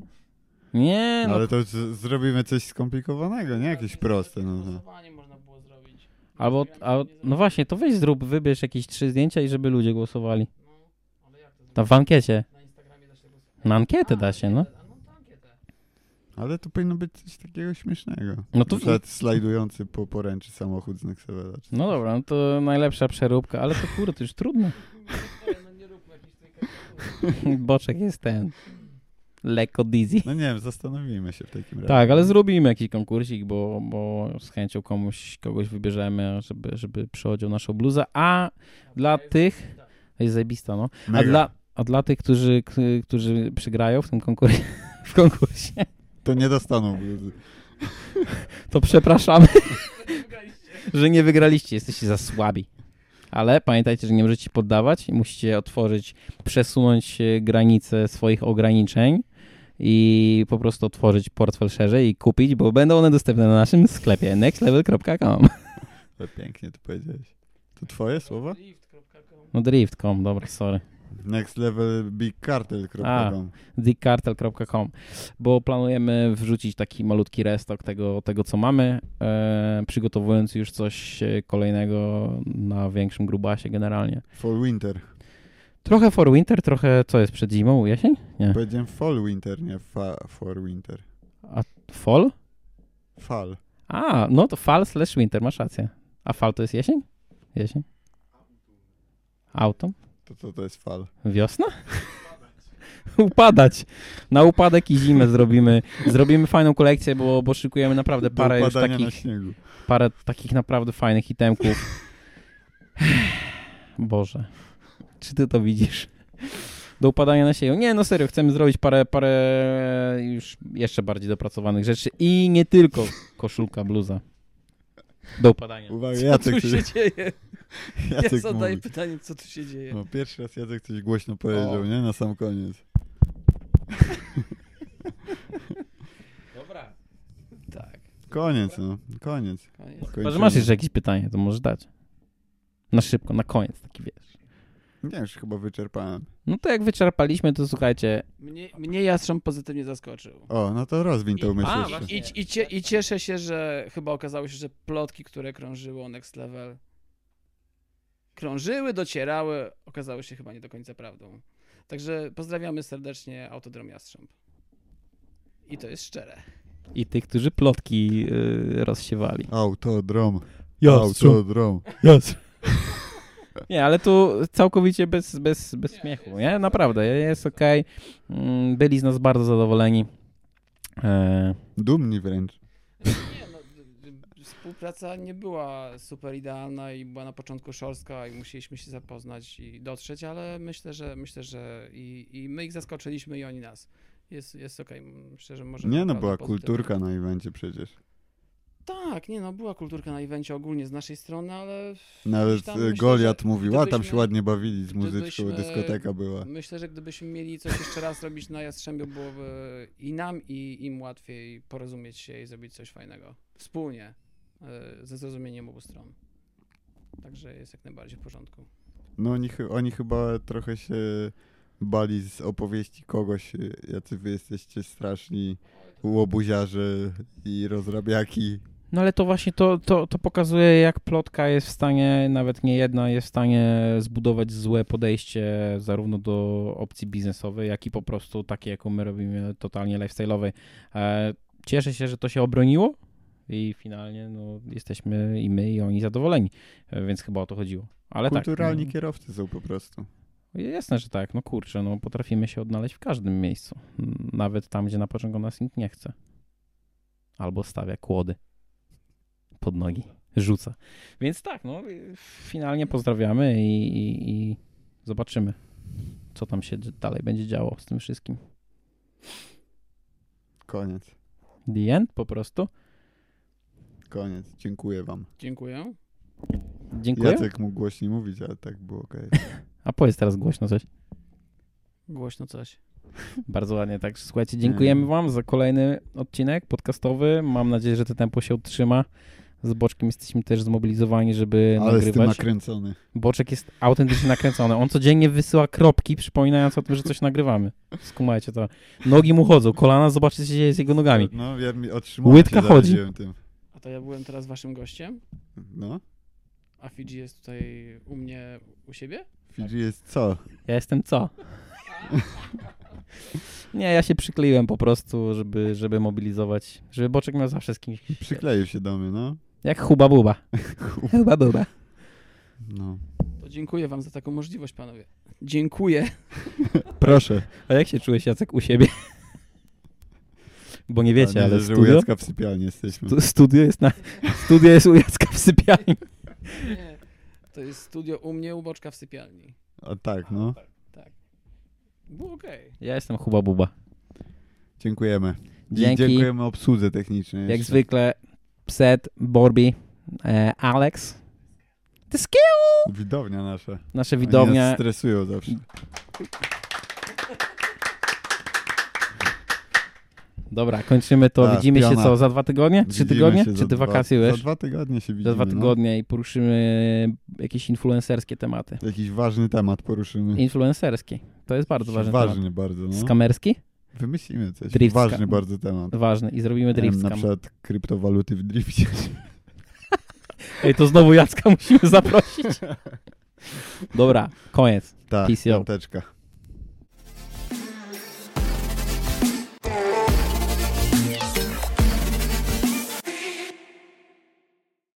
Nie, no. Ale to zrobimy coś skomplikowanego, nie jakieś proste. No to. Głosowanie można było zrobić. Albo, no właśnie, to weź wybierz jakieś 3 zdjęcia i żeby ludzie głosowali. Ale jak to Tam w ankiecie. na Instagramie da się głosować? Na ankietę da się, no. to ankietę. Ale to powinno być coś takiego śmiesznego. No to- Na przykład slajdujący po poręczy samochód z Nextevela. No dobra, no to najlepsza przeróbka, ale to kurde, to już trudno. No nie róbmy jakiejś tej Boczek jest ten. Lekko dizzy. No nie wiem, zastanowimy się w takim razie. Tak, ale zrobimy jakiś konkursik, bo z chęcią kogoś wybierzemy, żeby przychodził naszą bluzę, a dla tych... Jest zajebista, no. Mega. A dla tych, którzy przegrają w tym konkursie, To nie dostaną bluzy. to przepraszamy, że nie wygraliście, jesteście za słabi. Ale pamiętajcie, że nie możecie się poddawać, musicie przesunąć granice swoich ograniczeń i po prostu otworzyć portfel szerzej i kupić, bo będą one dostępne na naszym sklepie nextlevel.com. Ale pięknie to powiedziałeś. To twoje słowa? No drift.com, dobra, sorry. Nextlevelbigcartel.com. Dickcartel.com, bo planujemy wrzucić taki malutki restock tego co mamy, przygotowując już coś kolejnego na większym grubasie generalnie. Fall winter. Trochę for winter, trochę co jest przed zimą, jesień? Nie. Powiedziałem fall winter, nie for winter. A fall? Fall. A, no to fall/winter, masz rację. A fall to jest jesień? Jesień? Autumn? To jest fall. Wiosna? Upadać. Na upadek i zimę zrobimy fajną kolekcję, bo szykujemy naprawdę Do parę już upadania na takich, śniegu. parę takich naprawdę fajnych itemków. Boże, czy ty to widzisz? Do upadania na siebie. Nie, no serio, chcemy zrobić parę już jeszcze bardziej dopracowanych rzeczy i nie tylko koszulka, bluza. Do upadania. Uwaga, Co Jacek tu się dzieje? Ja Jacek zadaję mówi. pytanie, co tu się dzieje. No, pierwszy raz Jacek coś głośno powiedział, O. nie? Na sam koniec. Dobra. Tak. Koniec, no. Koniec. Koniec. Chyba, że Kończymy. masz jeszcze jakieś pytanie, to możesz dać. Na szybko, na koniec, taki wiesz. Nie, już chyba wyczerpałem. No to jak wyczerpaliśmy, to słuchajcie, Mnie Jastrząb pozytywnie zaskoczył. O, no to rozwiń tą myśl A, jeszcze. właśnie. I cieszę się, że chyba okazało się, że plotki, które krążyły o Next Level, docierały, okazały się chyba nie do końca prawdą. Także pozdrawiamy serdecznie Autodrom Jastrząb. I to jest szczere. i tych, którzy plotki rozsiewali. Autodrom. Jastrząb. Autodrom. Nie, ale tu całkowicie bez śmiechu, nie? Naprawdę, jest okej. Byli z nas bardzo zadowoleni. Dumni wręcz. Nie, no, współpraca nie była super idealna i była na początku szorstka i musieliśmy się zapoznać i dotrzeć, ale myślę, że i my ich zaskoczyliśmy i oni nas. Jest okej, myślę, że może... Nie, no naprawdę była pozytywnie. kulturka na evencie przecież. Tak, nie no, była kulturka na evencie ogólnie z naszej strony, ale... Nawet gdzieś tam myślę, Goliat że mówił, a tam się gdybyśmy- ładnie bawili z muzyczką, gdybyśmy- dyskoteka była. Myślę, że gdybyśmy mieli coś jeszcze raz robić na Jastrzębiu, byłoby i nam, i im łatwiej porozumieć się i zrobić coś fajnego. Wspólnie, ze zrozumieniem obu stron. Także jest jak najbardziej w porządku. No oni chyba trochę się bali z opowieści kogoś, jacy wy jesteście straszni łobuziarze i rozrabiaki. No ale to właśnie to pokazuje, jak plotka jest w stanie, nawet nie jedna, jest w stanie zbudować złe podejście zarówno do opcji biznesowej, jak i po prostu takie, jaką my robimy, totalnie lifestyle'owej. Cieszę się, że to się obroniło i finalnie no, jesteśmy i my, i oni zadowoleni, więc chyba o to chodziło. Ale Kulturalni tak, kierowcy są po prostu. jasne, że tak, no kurczę, no potrafimy się odnaleźć w każdym miejscu, nawet tam, gdzie na początku nas nikt nie chce. Albo stawia kłody pod nogi, rzuca. Więc tak, no finalnie pozdrawiamy i zobaczymy, co tam się dalej będzie działo z tym wszystkim. Koniec. The end po prostu. Koniec. Dziękuję wam. Dziękuję. Dziękuję. Jacek mógł głośniej mówić, ale tak było okej. A powiedz teraz głośno coś. Głośno coś. Bardzo ładnie, tak. Słuchajcie, dziękujemy wam za kolejny odcinek podcastowy. Mam nadzieję, że to tempo się utrzyma. Z Boczkiem jesteśmy też zmobilizowani, żeby Ale z tym nagrywać. nakręcony. Boczek jest autentycznie nakręcony. On codziennie wysyła kropki, przypominając o tym, że coś nagrywamy. Skumajcie to. Nogi mu chodzą, kolana, zobaczcie, co się dzieje z jego nogami. No, ja mi otrzymałem Łydka chodzi. tym. A to ja byłem teraz waszym gościem, No, a Fidzi jest tutaj u mnie, u siebie? Fidzi jest co? Ja jestem co? Nie, ja się przykleiłem po prostu, żeby mobilizować, żeby Boczek miał zawsze z kimś. Przykleił się do mnie, no. Jak Huba Buba. Huba Buba. No. To dziękuję wam za taką możliwość, panowie. Dziękuję. Proszę. A jak się czułeś, Jacek, u siebie? Bo nie wiecie, ale że u studio, Jacka w sypialni jesteśmy. studio jest u Jacka w sypialni. Nie, to jest studio u mnie, u Boczka w sypialni. A tak, no. Tak. Było okej. Ja jestem Huba Buba. Dziękujemy. I Dzięki. dziękujemy obsłudze technicznej. Jak jeszcze. zwykle Pset, Borbi, Alex. The skill! Widownia nasza. Nasze Oni widownie. nas stresują zawsze. Dobra, kończymy to. Tak, Widzimy się piona. co, za 2 tygodnie? 3 Widzimy tygodnie? się Czy za ty wakacje Za wiesz? 2 tygodnie się Za widzimy. 2 tygodnie i poruszymy jakieś influencerskie tematy. No. Jakiś ważny temat poruszymy. Influencerski. To jest bardzo ważny Ważny temat. bardzo, no. Skamerski? Wymyślimy coś. Drift Ważny scam. bardzo temat. Ważny. I zrobimy drift Na scam. przykład kryptowaluty w drifcie. Ej, to znowu Jacka musimy zaprosić. Dobra, koniec. Tak, Peace out. piąteczka.